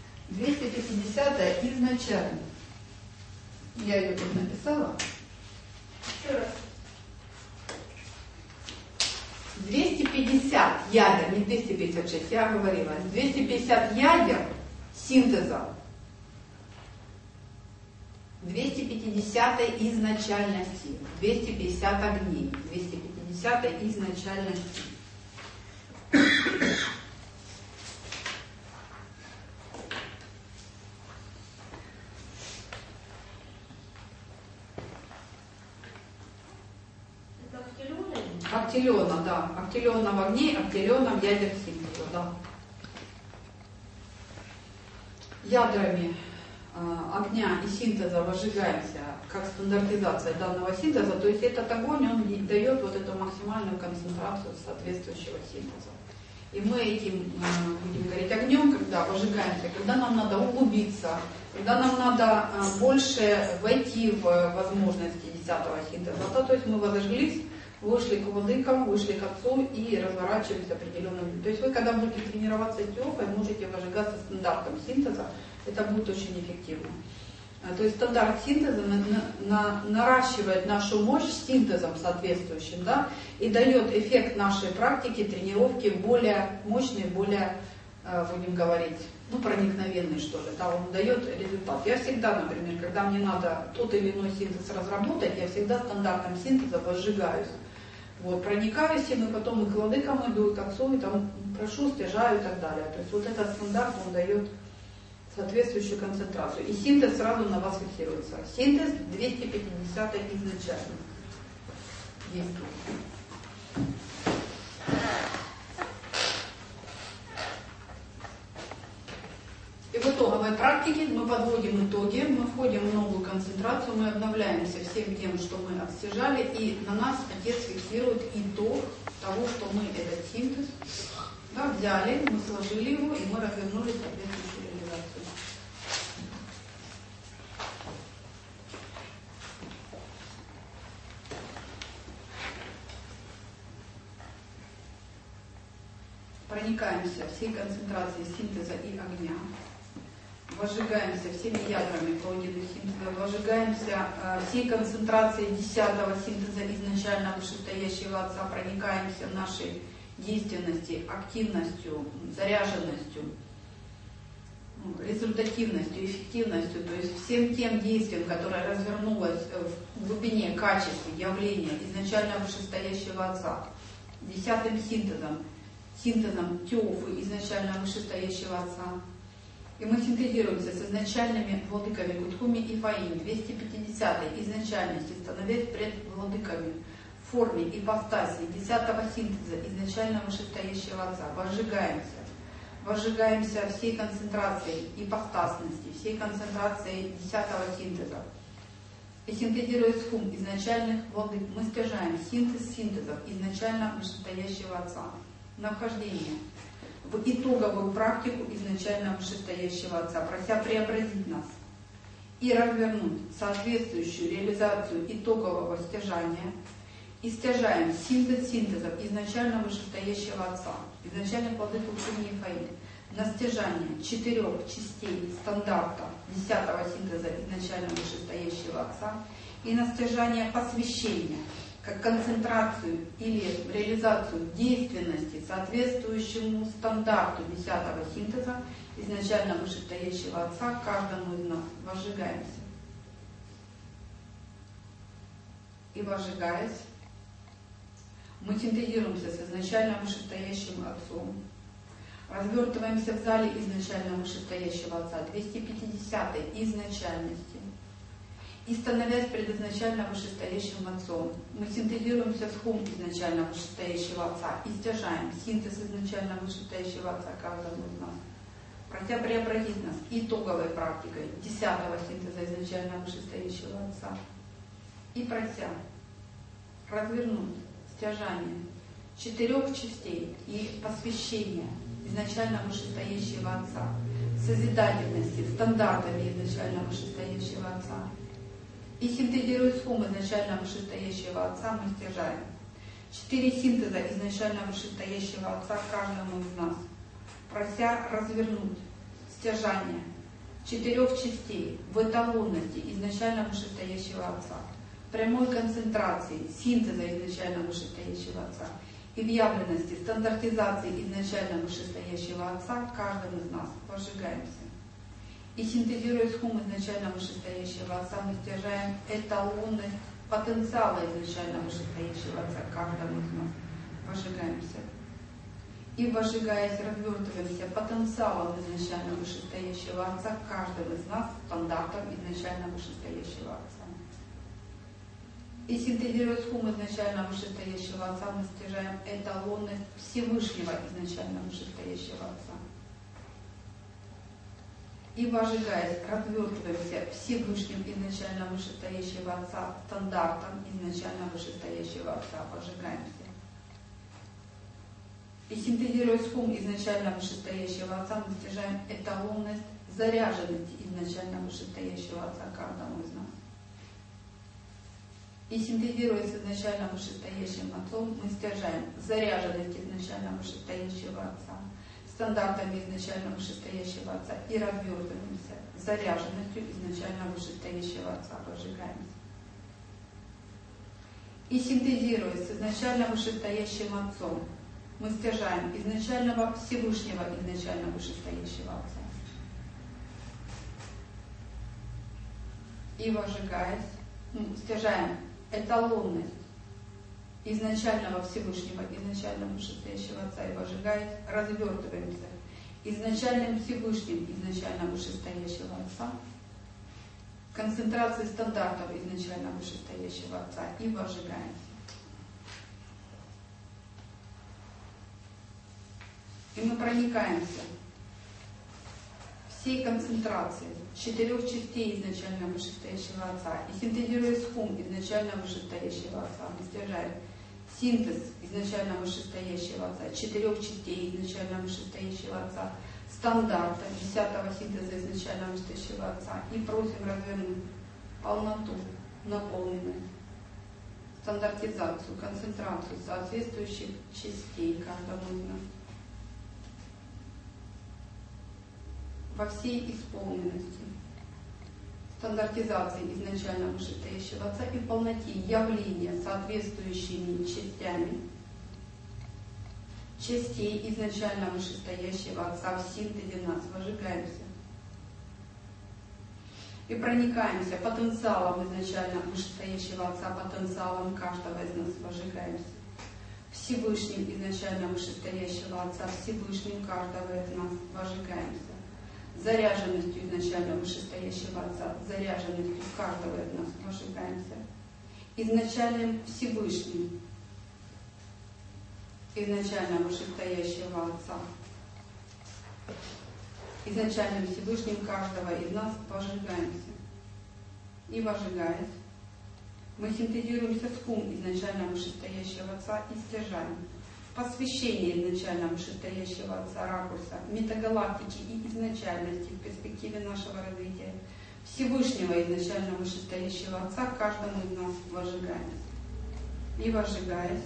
250 изначально. Я ее тут написала. Еще раз. 250 ядер, не 256, я говорила, 250 ядер синтеза, 250 изначальности, 250 огней, 250 изначальности. Актилиона, да. Актилиона в огне, актилиона в ядер синтеза, да. Ядрами огня и синтеза выжигаемся как стандартизация данного синтеза, то есть этот огонь, он дает вот эту максимальную концентрацию соответствующего синтеза. И мы этим, будем говорить, огнем, когда выжигаемся, когда нам надо углубиться, когда нам надо больше войти в возможности 10-го синтеза, то есть мы возожглись, вышли к владыкам, вышли к Отцу и разворачивались определенным. То есть вы, когда будете тренироваться с йогой, можете выжигаться стандартом синтеза, это будет очень эффективно. То есть стандарт синтеза наращивает нашу мощь синтезом соответствующим, да, и дает эффект нашей практики, тренировки более мощный, более, будем говорить, проникновенный, что ли, да, он дает результат. Я всегда, например, когда мне надо тот или иной синтез разработать, я всегда стандартом синтеза возжигаюсь. Вот, проникаюсь им, и потом и к владыкам иду, и к Отцу, и там прошу, стяжаю и так далее. То есть вот этот стандарт, он дает соответствующую концентрацию. И синтез сразу на вас фиксируется. Синтез 250 изначально. Действует. И в итоговой практике мы подводим итоги, мы входим в новую концентрацию, мы обновляемся всем тем, что мы отстяжали, и на нас Отец фиксирует итог того, что мы этот синтез Да, взяли, мы сложили его, и мы развернули соответствующую реализацию. Проникаемся всей концентрацией синтеза и огня. Возжигаемся всеми ядрами пройденных синтеза, возжигаемся всей концентрацией 10-го синтеза изначально вышестоящего Отца, проникаемся нашей действенности, активностью, заряженностью, результативностью, эффективностью, то есть всем тем действием, которое развернулось в глубине, качестве, явления изначально вышестоящего Отца, 10-м синтезом Теофы изначально вышестоящего Отца. И мы синтезируемся с изначальными владыками Кутхуми и Фаим, 250-й изначальности, становясь пред владыками в форме ипостаси 10-го синтеза изначально вышестоящего Отца. Возжигаемся всей концентрацией ипостасности, всей концентрацией 10-го синтеза. И синтезируя схум изначальных владык, мы стяжаем синтез синтезов изначально вышестоящего Отца на вхождение в итоговую практику изначально вышестоящего Отца, прося преобразить нас и развернуть соответствующую реализацию итогового стяжания, и стяжаем синтез синтезов изначально вышестоящего Отца, изначально владык Кутхуми и Фаим, на стяжание 4 частей стандарта 10-го синтеза изначально вышестоящего Отца и на стяжание посвящения, как концентрацию или реализацию действенности, соответствующему стандарту 10-го синтеза изначально вышестоящего Отца, каждому из нас. Возжигаемся. И возжигаясь, мы синтезируемся с изначально вышестоящим Отцом, развертываемся в зале изначально вышестоящего Отца, 250-й изначальности, и становясь пред изначально вышестоящим Отцом, мы синтезируемся с хум изначально вышестоящего Отца и стяжаем синтез изначально вышестоящего Отца каждому из нас, прося преобразить нас итоговой практикой 10-го синтеза изначально вышестоящего Отца и прося развернуть стяжание 4 частей и посвящение изначально вышестоящего Отца, созидательности стандартами изначально вышестоящего Отца. И синтезируя схум изначально вышестоящего Отца, мы стяжаем 4 синтеза изначально вышестоящего Отца каждому из нас, прося развернуть стяжание 4 частей в эталонности изначально вышестоящего Отца, прямой концентрации синтеза изначально вышестоящего Отца и в явленности стандартизации изначально вышестоящего Отца каждым из нас. Возжигаемся. И синтезируя схум изначально вышестоящего Отца, мы стяжаем эталоны потенциала изначально вышестоящего Отца каждому из нас. Возжигаемся. И возжигаясь, развертываемся потенциалом изначально вышестоящего Отца каждого из нас, стандартом изначально вышестоящего Отца. И синтезируя схум изначально вышестоящего Отца, мы стяжаем эталоны Всевышнего изначально вышестоящего Отца. И возжигаясь, развертываемся Всевышним изначально вышестоящего Отца, стандартом изначально вышестоящего Отца. Возжигаемся. И синтезируя схум изначально вышестоящего Отца, мы стяжаем эталонность заряженности изначально вышестоящего Отца каждому из нас. И синтезируя с изначально вышестоящим Отцом, мы стяжаем заряженность изначально вышестоящего Отца, стандартами изначально вышестоящего Отца и развертываемся заряженностью изначально вышестоящего Отца. Возжигаемся. И синтезируя с изначально вышестоящим Отцом, мы стяжаем изначального Всевышнего изначально вышестоящего Отца. И возжигаясь, стяжаем эталонность изначального Всевышнего, изначально вышестоящего Отца, и возжигаясь, развертываемся изначальным Всевышним, изначально вышестоящего Отца, концентрации стандартов изначально вышестоящего Отца, и возжигаемся. И мы проникаемся всей концентрацией 4 частей изначально вышестоящего Отца и синтезируя схум изначально вышестоящего Отца, мы стяжаем синтез изначально вышестоящего Отца, 4 частей изначально вышестоящего Отца, стандарта 10-го синтеза изначально вышестоящего Отца. И просим развернуть полноту, наполненность, стандартизацию, концентрацию соответствующих частей каждому из нас. Во всей исполненности, стандартизации изначально вышестоящего Отца и в полноте явления соответствующими частями частей изначально вышестоящего Отца в синтезе нас вожигаемся и проникаемся потенциалом изначально вышестоящего Отца, потенциалом каждого из нас вожигаемся. Всевышним изначально вышестоящего Отца, Всевышним каждого из нас вожигаемся. Заряженностью изначально вышестоящего Отца, заряженностью каждого из нас вожигаемся. Изначальным Всевышним, изначально вышестоящего Отца, изначальным Всевышним каждого из нас вожигаемся. И вожигаясь, мы синтезируемся с Хум изначально вышестоящего Отца и стяжаем посвящение изначально вышестоящего Отца ракурса, метагалактики и изначальности в перспективе нашего развития Всевышнего изначально вышестоящего Отца каждому из нас вожигаемся. И вожигаясь,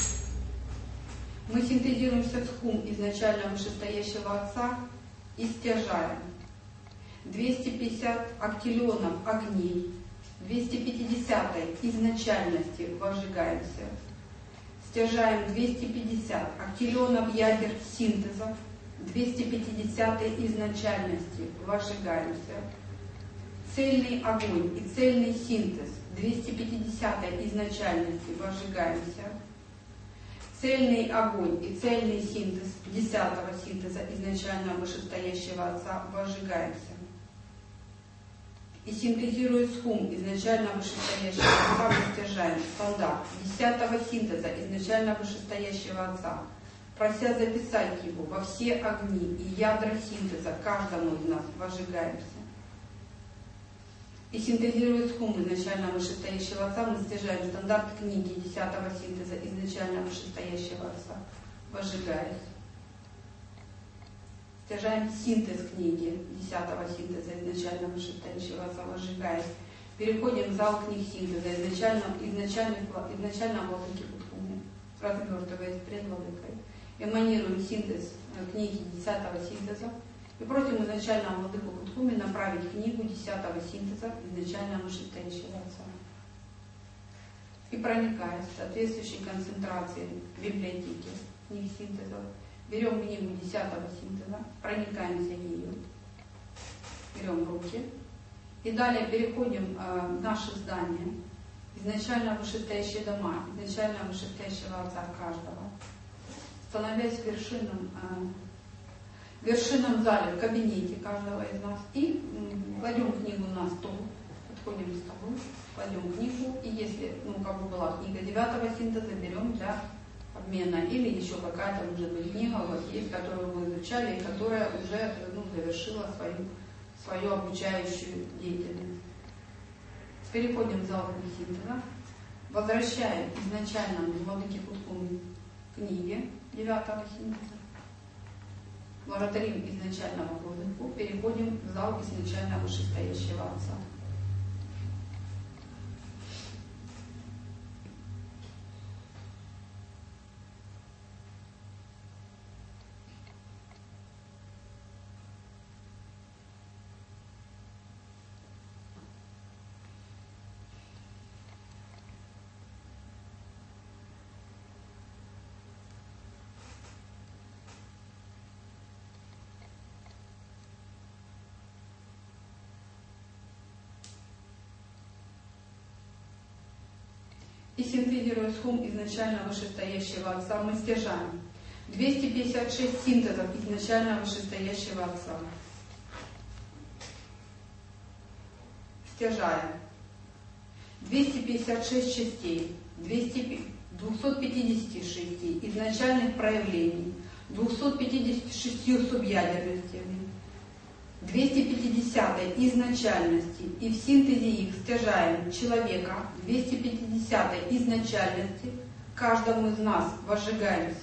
мы синтезируемся с Хум изначально вышестоящего Отца и стяжаем 250 актиллионов огней, 250 изначальности вожигаемся. Стяжаем 250 актиллионов ядер синтеза, 250 изначальности вожигаемся. Цельный огонь и цельный синтез, 250 изначальности вожигаемся. Цельный огонь и цельный синтез 10-го синтеза изначально вышестоящего Отца вожигаемся. И синтезируя с Хум изначально вышестоящего Отца, мы стяжаем стандарт 10-го синтеза изначально вышестоящего Отца, прося записать его во все огни и ядра синтеза каждому из нас вожигаемся. И синтезируя с Хум изначально вышестоящего Отца, мы стяжаем стандарт книги 10-го синтеза изначально вышестоящего Отца, вожигаясь. Стяжаем синтез книги 10-го синтеза изначально вышестоящего Отца, вожигаясь. Переходим в зал книг синтеза изначально владыки Будхуми, развертываясь пред владыкой. Эманируем синтез книги 10-го синтеза и просим изначально владыку Будхуми направить книгу 10-го синтеза изначально вышестоящего Отца. И проникая в соответствующей концентрации библиотеки книг синтеза, берем книгу 10-го синтеза, проникаемся ею, берем в руки и далее переходим в наше здание, изначально вышестоящие дома, изначально вышестоящего Отца каждого, становясь в вершинном зале, в кабинете каждого из нас и кладем книгу на стол, подходим к столу, кладем книгу, и если была книга 9-го синтеза, берем для обмена, или еще какая-то, может быть, книга у вас есть, которую вы изучали и которая уже завершила свою обучающую деятельность. Переходим в зал синтеза, возвращаем изначально владыке Будхуми книги 9-го синтеза, благодарим изначального владыку, переходим в зал изначально вышестоящего Отца. И синтезируя с Хум изначально вышестоящего Отца, мы стяжаем 256 синтезов изначально вышестоящего Отца. Стяжаем 256 частей, 256 изначальных проявлений, 256 субъядерностями, 250 изначальности, и в синтезе их стяжаем человека 250 изначальности, каждому из нас возжигаемся.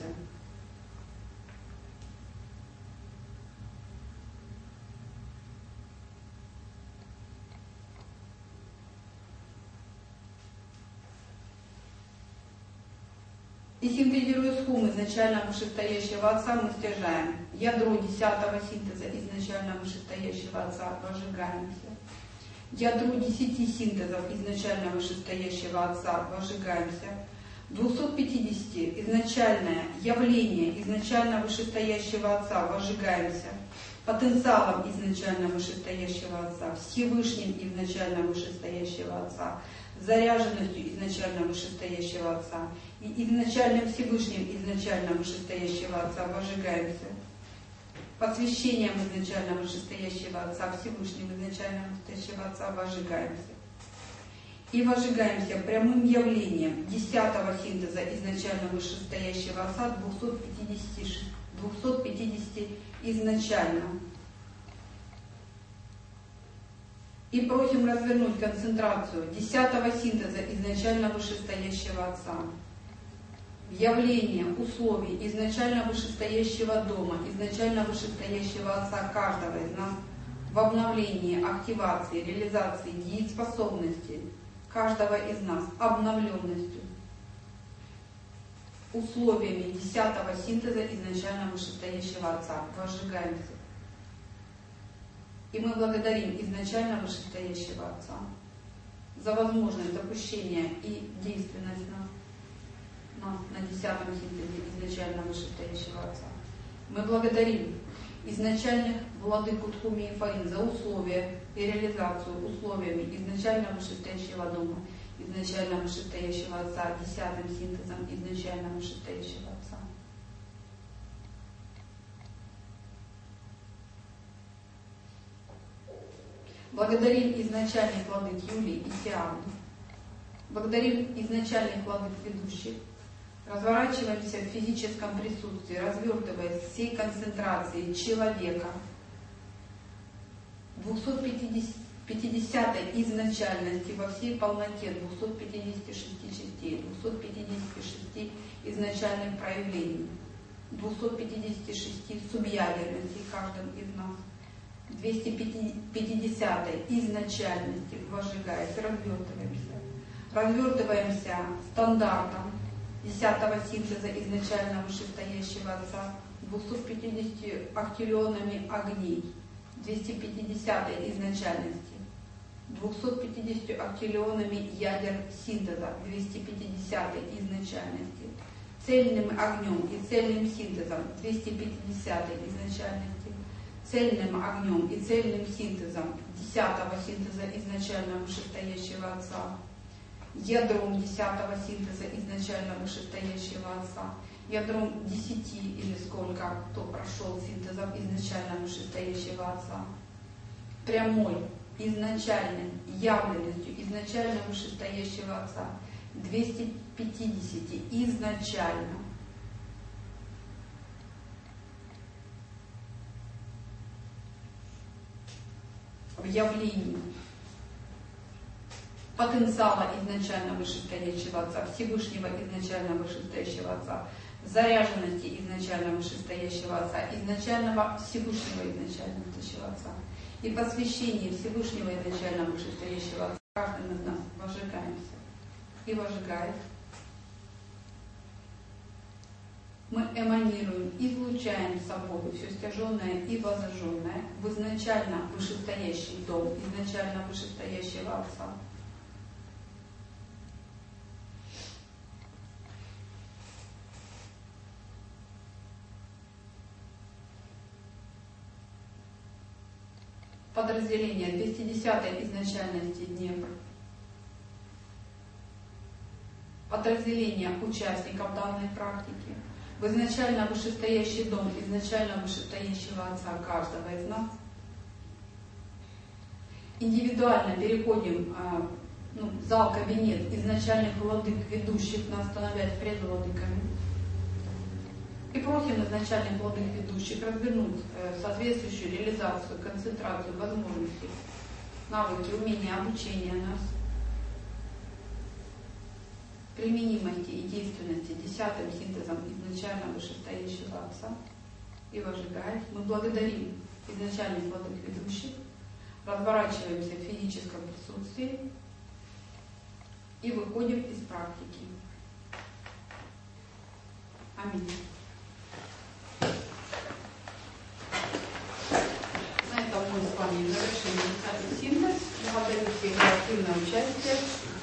И синтезируя схум изначально вышестоящего Отца, мы стяжаем ядро 10-го синтеза изначально вышестоящего Отца, возжигаемся. Ядро 10 синтезов изначально вышестоящего Отца, возжигаемся. 250 изначальное явление изначально вышестоящего Отца, возжигаемся. Потенциалом изначально вышестоящего Отца, Всевышним изначально вышестоящего Отца, заряженностью изначально вышестоящего Отца и изначальным Всевышним изначально вышестоящего Отца возжигаемся. Посвящением изначально вышестоящего Отца, Всевышним изначально вышестоящего Отца возжигаемся. И возжигаемся прямым явлением 10-го синтеза изначально вышестоящего Отца 250 изначально. И просим развернуть концентрацию 10-го синтеза изначально вышестоящего Отца. Явление условий изначально вышестоящего дома, изначально вышестоящего Отца каждого из нас в обновлении, активации, реализации дееспособности каждого из нас, обновленностью, условиями 10-го синтеза изначально вышестоящего Отца. Возжигаемся. И мы благодарим изначально вышестоящего Отца за возможность допущения и действенность нас на 10-м синтезе изначально вышестоящего Отца. Мы благодарим изначальных владыку Тхуми и Фарин за условия и реализацию условиями изначально вышестоящего дома, изначально вышестоящего Отца, 10-м синтезом изначально вышестоящего Отца. Благодарим изначальных владык Юлии и Тиамы. Благодарим изначальных владык ведущих. Разворачиваемся в физическом присутствии, развертываясь всей концентрации человека. 250-й изначальности во всей полноте 256 частей, 256 изначальных проявлений, 256 субъядерностей каждым из нас. 250-й изначальности возжигаясь, развертываемся стандартом 10-го синтеза изначально вышестоящего Отца, 250 актиллионами огней, 250-й изначальности, 250 актиллионами ядер синтеза, 250-й изначальности, цельным огнем и цельным синтезом, 250-й изначальности, цельным огнем и цельным синтезом 10-го синтеза изначально вышестоящего Отца, ядром 10-го синтеза изначально вышестоящего Отца, ядром 10 или сколько кто прошел синтезом изначально вышестоящего Отца, прямой, изначальной явленностью изначально вышестоящего Отца, 250 изначально. В явлении потенциала изначально вышестоящего Отца, Всевышнего изначально вышестоящего Отца, заряженности изначально вышестоящего Отца, изначального Всевышнего изначально вышестоящего Отца и посвящение Всевышнего изначально вышестоящего Отца каждым из нас возжигаемся и возжигает. Мы эманируем, излучаем собой все стяженное и возжженное в изначально вышестоящий дом, изначально вышестоящего Отца. Подразделение 210-й изначальности Днепр. Подразделение участников данной практики в изначально вышестоящий дом, изначально вышестоящего Отца каждого из нас. Индивидуально переходим в зал-кабинет изначальных владык, ведущих нас, становясь предвладыками. И просим изначальных владык ведущих развернуть соответствующую реализацию, концентрацию, возможности, навыки, умения, обучения нас. применимости и действенности 10-м синтезом изначально вышестоящего Отца и вожигает. Мы благодарим изначальных владык ведущих, разворачиваемся в физическом присутствии и выходим из практики. Аминь. На этом мы с вами завершим 10-й синтез. Благодарю всех за активное участие.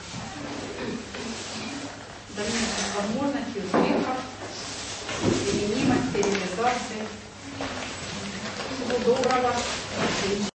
Дальнейших возможностей, успехов, применимости, реализации. Всего доброго.